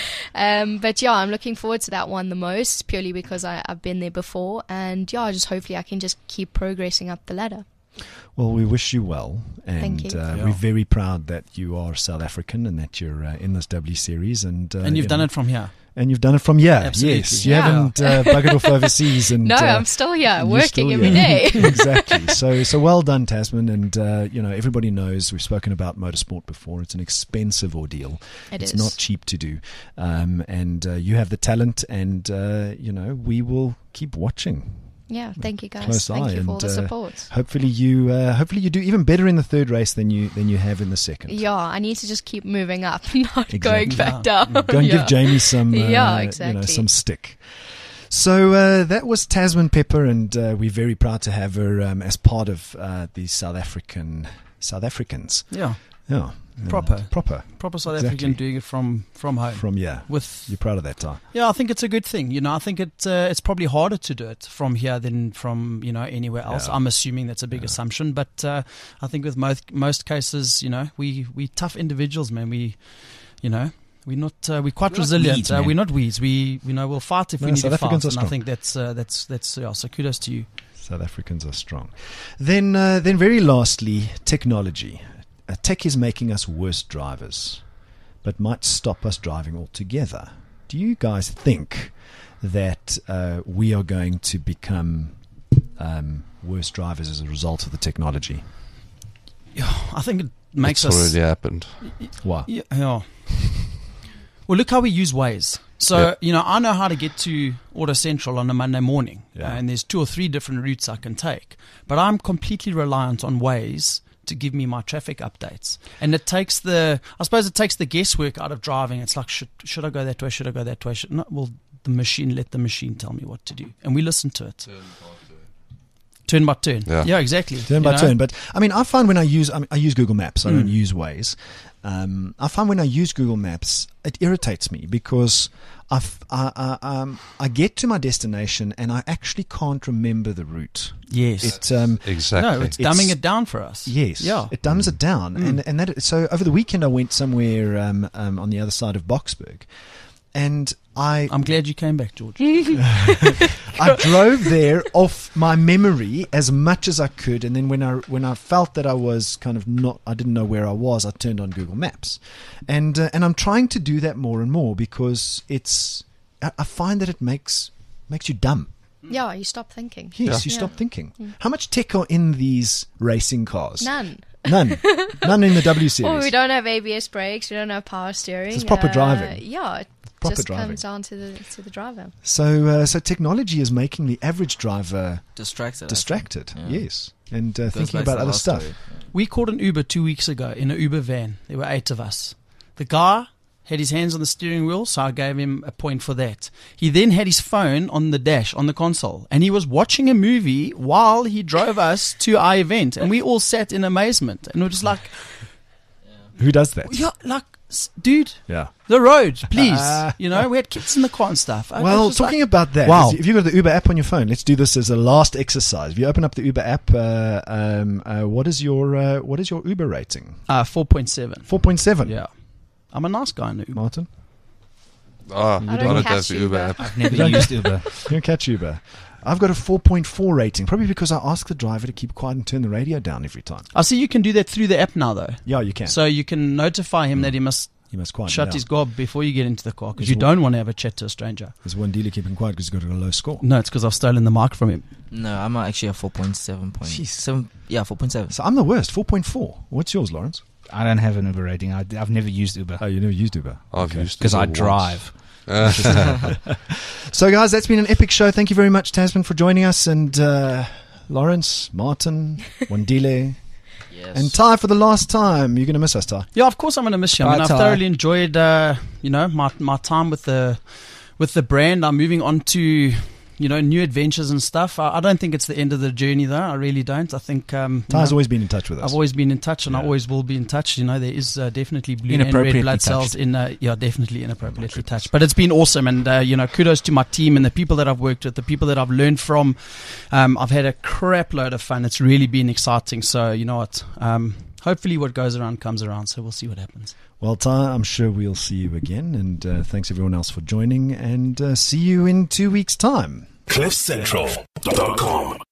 Speaker 7: um, but yeah, I'm looking forward to that one the most, purely because I, I've been there before. And yeah, just hopefully I can just keep progressing up the ladder.
Speaker 2: Well, we wish you well, and
Speaker 7: Thank you.
Speaker 2: Uh,
Speaker 3: Yeah.
Speaker 2: we're very proud that you are South African and that you're uh, in this W Series. And uh,
Speaker 3: And you've
Speaker 2: you
Speaker 3: done
Speaker 2: know,
Speaker 3: it from here.
Speaker 2: And you've done it from here.
Speaker 3: Absolutely.
Speaker 2: Yes, you
Speaker 7: Yeah.
Speaker 2: haven't uh, buggered off overseas. And
Speaker 7: No,
Speaker 2: uh,
Speaker 7: I'm still here,
Speaker 2: you're
Speaker 7: working
Speaker 2: still
Speaker 7: every
Speaker 2: here.
Speaker 7: day.
Speaker 2: Exactly. So, so well done, Tasman. And uh, you know, everybody knows we've spoken about motorsport before. It's an expensive ordeal.
Speaker 7: It
Speaker 2: it's
Speaker 7: is.
Speaker 2: not cheap to do. Um, and uh, you have the talent, and uh, you know, we will keep watching.
Speaker 7: Yeah, thank you guys.
Speaker 2: Close
Speaker 7: Thank
Speaker 2: eye
Speaker 7: you for all
Speaker 2: and,
Speaker 7: the
Speaker 2: uh,
Speaker 7: support.
Speaker 2: Hopefully, you uh, hopefully you do even better in the third race than you than you have in the second.
Speaker 7: Yeah, I need to just keep moving up, not
Speaker 2: Exactly.
Speaker 7: going back down.
Speaker 2: Go and
Speaker 7: Yeah.
Speaker 2: give Jamie some, uh,
Speaker 7: Yeah,
Speaker 2: you know,
Speaker 7: exactly.
Speaker 2: some stick. So uh, that was Tasman Pepper, and uh, we're very proud to have her um, as part of uh, the South African South Africans.
Speaker 3: Yeah.
Speaker 2: Yeah,
Speaker 3: Proper.
Speaker 2: proper
Speaker 3: Proper South
Speaker 2: Exactly.
Speaker 3: African doing it from, from home.
Speaker 2: from yeah.
Speaker 3: With
Speaker 2: You're proud of that, Ty?
Speaker 3: Yeah, I think it's a good thing. You know, I think it uh, it's probably harder to do it from here than from you know anywhere else.
Speaker 2: Yeah.
Speaker 3: I'm assuming that's a big
Speaker 2: Yeah.
Speaker 3: assumption, but uh, I think with most most cases, you know, we we tough individuals, man. We, you know, we're not uh, we're quite
Speaker 5: We're not
Speaker 3: resilient.
Speaker 5: weeds,
Speaker 3: uh,
Speaker 5: man.
Speaker 3: we're not weeds. We you know we'll fight if
Speaker 2: No,
Speaker 3: we need
Speaker 2: South
Speaker 3: to
Speaker 2: Africans
Speaker 3: fight,
Speaker 2: are
Speaker 3: and I
Speaker 2: strong.
Speaker 3: think that's uh, that's that's yeah. So kudos to you.
Speaker 2: South Africans are strong. Then, uh, then very lastly, technology. Uh, tech is making us worse drivers, but might stop us driving altogether. Do you guys think that uh, we are going to become um, worse drivers as a result of the technology?
Speaker 3: Yeah, I think it makes
Speaker 6: it's
Speaker 3: us.
Speaker 6: already happened.
Speaker 2: Why?
Speaker 3: Yeah. yeah. Well, look how we use Waze. So,
Speaker 6: Yeah.
Speaker 3: you know, I know how to get to Auto Central on a Monday morning.
Speaker 2: Yeah.
Speaker 3: Uh, and there's two or three different routes I can take. But I'm completely reliant on Waze to give me my traffic updates. And it takes the, I suppose it takes the guesswork out of driving. It's like, should, should I go that way? Should I go that way? Should not? Well, the machine, let the machine tell me what to do. And we listen to it. Turn by turn.
Speaker 6: Yeah.
Speaker 3: Yeah, exactly.
Speaker 2: Turn
Speaker 3: You
Speaker 2: by
Speaker 3: know?
Speaker 2: turn. But I mean, I find when I use, I, mean, I use Google Maps, I
Speaker 3: Mm.
Speaker 2: don't use Waze. Um, I find when I use Google Maps, it irritates me because I've, I, I, um, I get to my destination and I actually can't remember the route.
Speaker 3: Yes.
Speaker 2: It, um,
Speaker 6: Exactly.
Speaker 3: no, it's
Speaker 2: It's-
Speaker 3: dumbing it down for us.
Speaker 2: yes,
Speaker 3: Yeah.
Speaker 2: it dumbs it down,
Speaker 3: Mm.
Speaker 2: and and that. So over the weekend, I went somewhere um, um, on the other side of Boksburg, and I
Speaker 3: I'm glad you came back, George.
Speaker 2: I drove there off my memory as much as I could, and then when I when I felt that I was kind of not, I didn't know where I was, I turned on Google Maps, and uh, and I'm trying to do that more and more because it's I, I find that it makes makes you dumb.
Speaker 7: Yeah, you stop thinking.
Speaker 2: Yes, you
Speaker 7: Yeah.
Speaker 2: stop thinking. How much tech are in these racing cars?
Speaker 7: None.
Speaker 2: None. None in the W Series.
Speaker 7: Oh, we don't have A B S brakes. We don't have power steering.
Speaker 2: It's proper
Speaker 7: uh,
Speaker 2: driving.
Speaker 7: Yeah, it
Speaker 2: Proper
Speaker 7: just
Speaker 2: driving.
Speaker 7: comes down to the to the driver.
Speaker 2: So, uh, so technology is making the average driver
Speaker 4: Distracted. I think.
Speaker 2: distracted.
Speaker 4: Yeah.
Speaker 2: Yes, and uh,
Speaker 4: Goes
Speaker 2: thinking
Speaker 4: back to
Speaker 2: about
Speaker 4: the
Speaker 2: other
Speaker 4: last
Speaker 2: stuff.
Speaker 4: story.
Speaker 3: We called an Uber two weeks ago in an Uber van. There were eight of us. The guy had his hands on the steering wheel, so I gave him a point for that. He then had his phone on the dash, on the console, and he was watching a movie while he drove us to our event, and we all sat in amazement. And we're just like,
Speaker 2: Who does that?
Speaker 3: yeah, like, s- dude,
Speaker 2: Yeah.
Speaker 3: the road, please.
Speaker 2: Ah.
Speaker 3: You know, we had kids in the car and stuff. I- I
Speaker 2: Well,
Speaker 3: was just
Speaker 2: talking
Speaker 3: like,
Speaker 2: about that,
Speaker 3: Wow.
Speaker 2: if you've got the Uber app on your phone, let's do this as a last exercise. If you open up the Uber app, uh, um, uh, what is your uh, what is your Uber rating?
Speaker 3: uh, four point seven.
Speaker 2: Four point seven.
Speaker 3: Yeah. I'm a nice guy in the Uber.
Speaker 2: Martin,
Speaker 6: Ah,
Speaker 7: I
Speaker 6: I
Speaker 7: don't
Speaker 6: don't
Speaker 7: catch
Speaker 6: have the
Speaker 7: Uber.
Speaker 6: Uber app.
Speaker 5: I've never used Uber.
Speaker 2: you don't catch Uber. I've got a four point four rating, probably because I ask the driver to keep quiet and turn the radio down every time.
Speaker 3: I see you can do that through the app now, though.
Speaker 2: Yeah, you can.
Speaker 3: So you can notify him that he must
Speaker 2: you must quiet
Speaker 3: shut
Speaker 2: down.
Speaker 3: his gob before you get into the car because
Speaker 2: There's
Speaker 3: you
Speaker 2: one-
Speaker 3: don't want to have a chat to a stranger.
Speaker 2: There's one dealer keeping quiet because he's got a low score.
Speaker 3: No, it's because I've stolen the mic from him.
Speaker 4: No, I'm actually a four point seven. Point
Speaker 2: Jeez.
Speaker 4: seven. Yeah, four point seven.
Speaker 2: So I'm the worst, four point four. What's yours, Lawrence?
Speaker 5: I don't have an Uber rating. I, I've never used Uber
Speaker 2: Oh, you never used Uber.
Speaker 6: I've used
Speaker 5: because
Speaker 6: Uber
Speaker 5: I
Speaker 6: once.
Speaker 5: drive.
Speaker 2: So, guys, that's been an epic show. Thank you very much, Tasman, for joining us. And uh, Lawrence, Martin, Wandile,
Speaker 4: Yes.
Speaker 2: and Ty for the last time. You're going to miss us, Ty.
Speaker 3: Yeah, of course I'm going to miss you. I
Speaker 5: Bye,
Speaker 3: mean, I've
Speaker 5: Ty.
Speaker 3: thoroughly enjoyed, uh, you know, my my time with the with the brand. I'm moving on to, you know, new adventures and stuff. I, I don't think it's the end of the journey, though. I really don't. I think um, you
Speaker 2: Ty's
Speaker 3: know,
Speaker 2: always been in touch with us.
Speaker 3: I've always been in touch, and I
Speaker 2: Yeah.
Speaker 3: always will be in touch. You know, there is uh, definitely blue and red
Speaker 5: Inappropriately
Speaker 3: blood cells
Speaker 5: touched.
Speaker 3: in. Uh, yeah, definitely inappropriately touched. But it's been awesome, and uh, you know, kudos to my team and the people that I've worked with, the people that I've learned from. Um, I've had a crap load of fun. It's really been exciting. So you know what? Um, hopefully, what goes around comes around. So we'll see what happens.
Speaker 2: Well, Ty, I'm sure we'll see you again. And uh, thanks, everyone else, for joining. And uh, see you in two weeks' time.
Speaker 1: cliff central dot com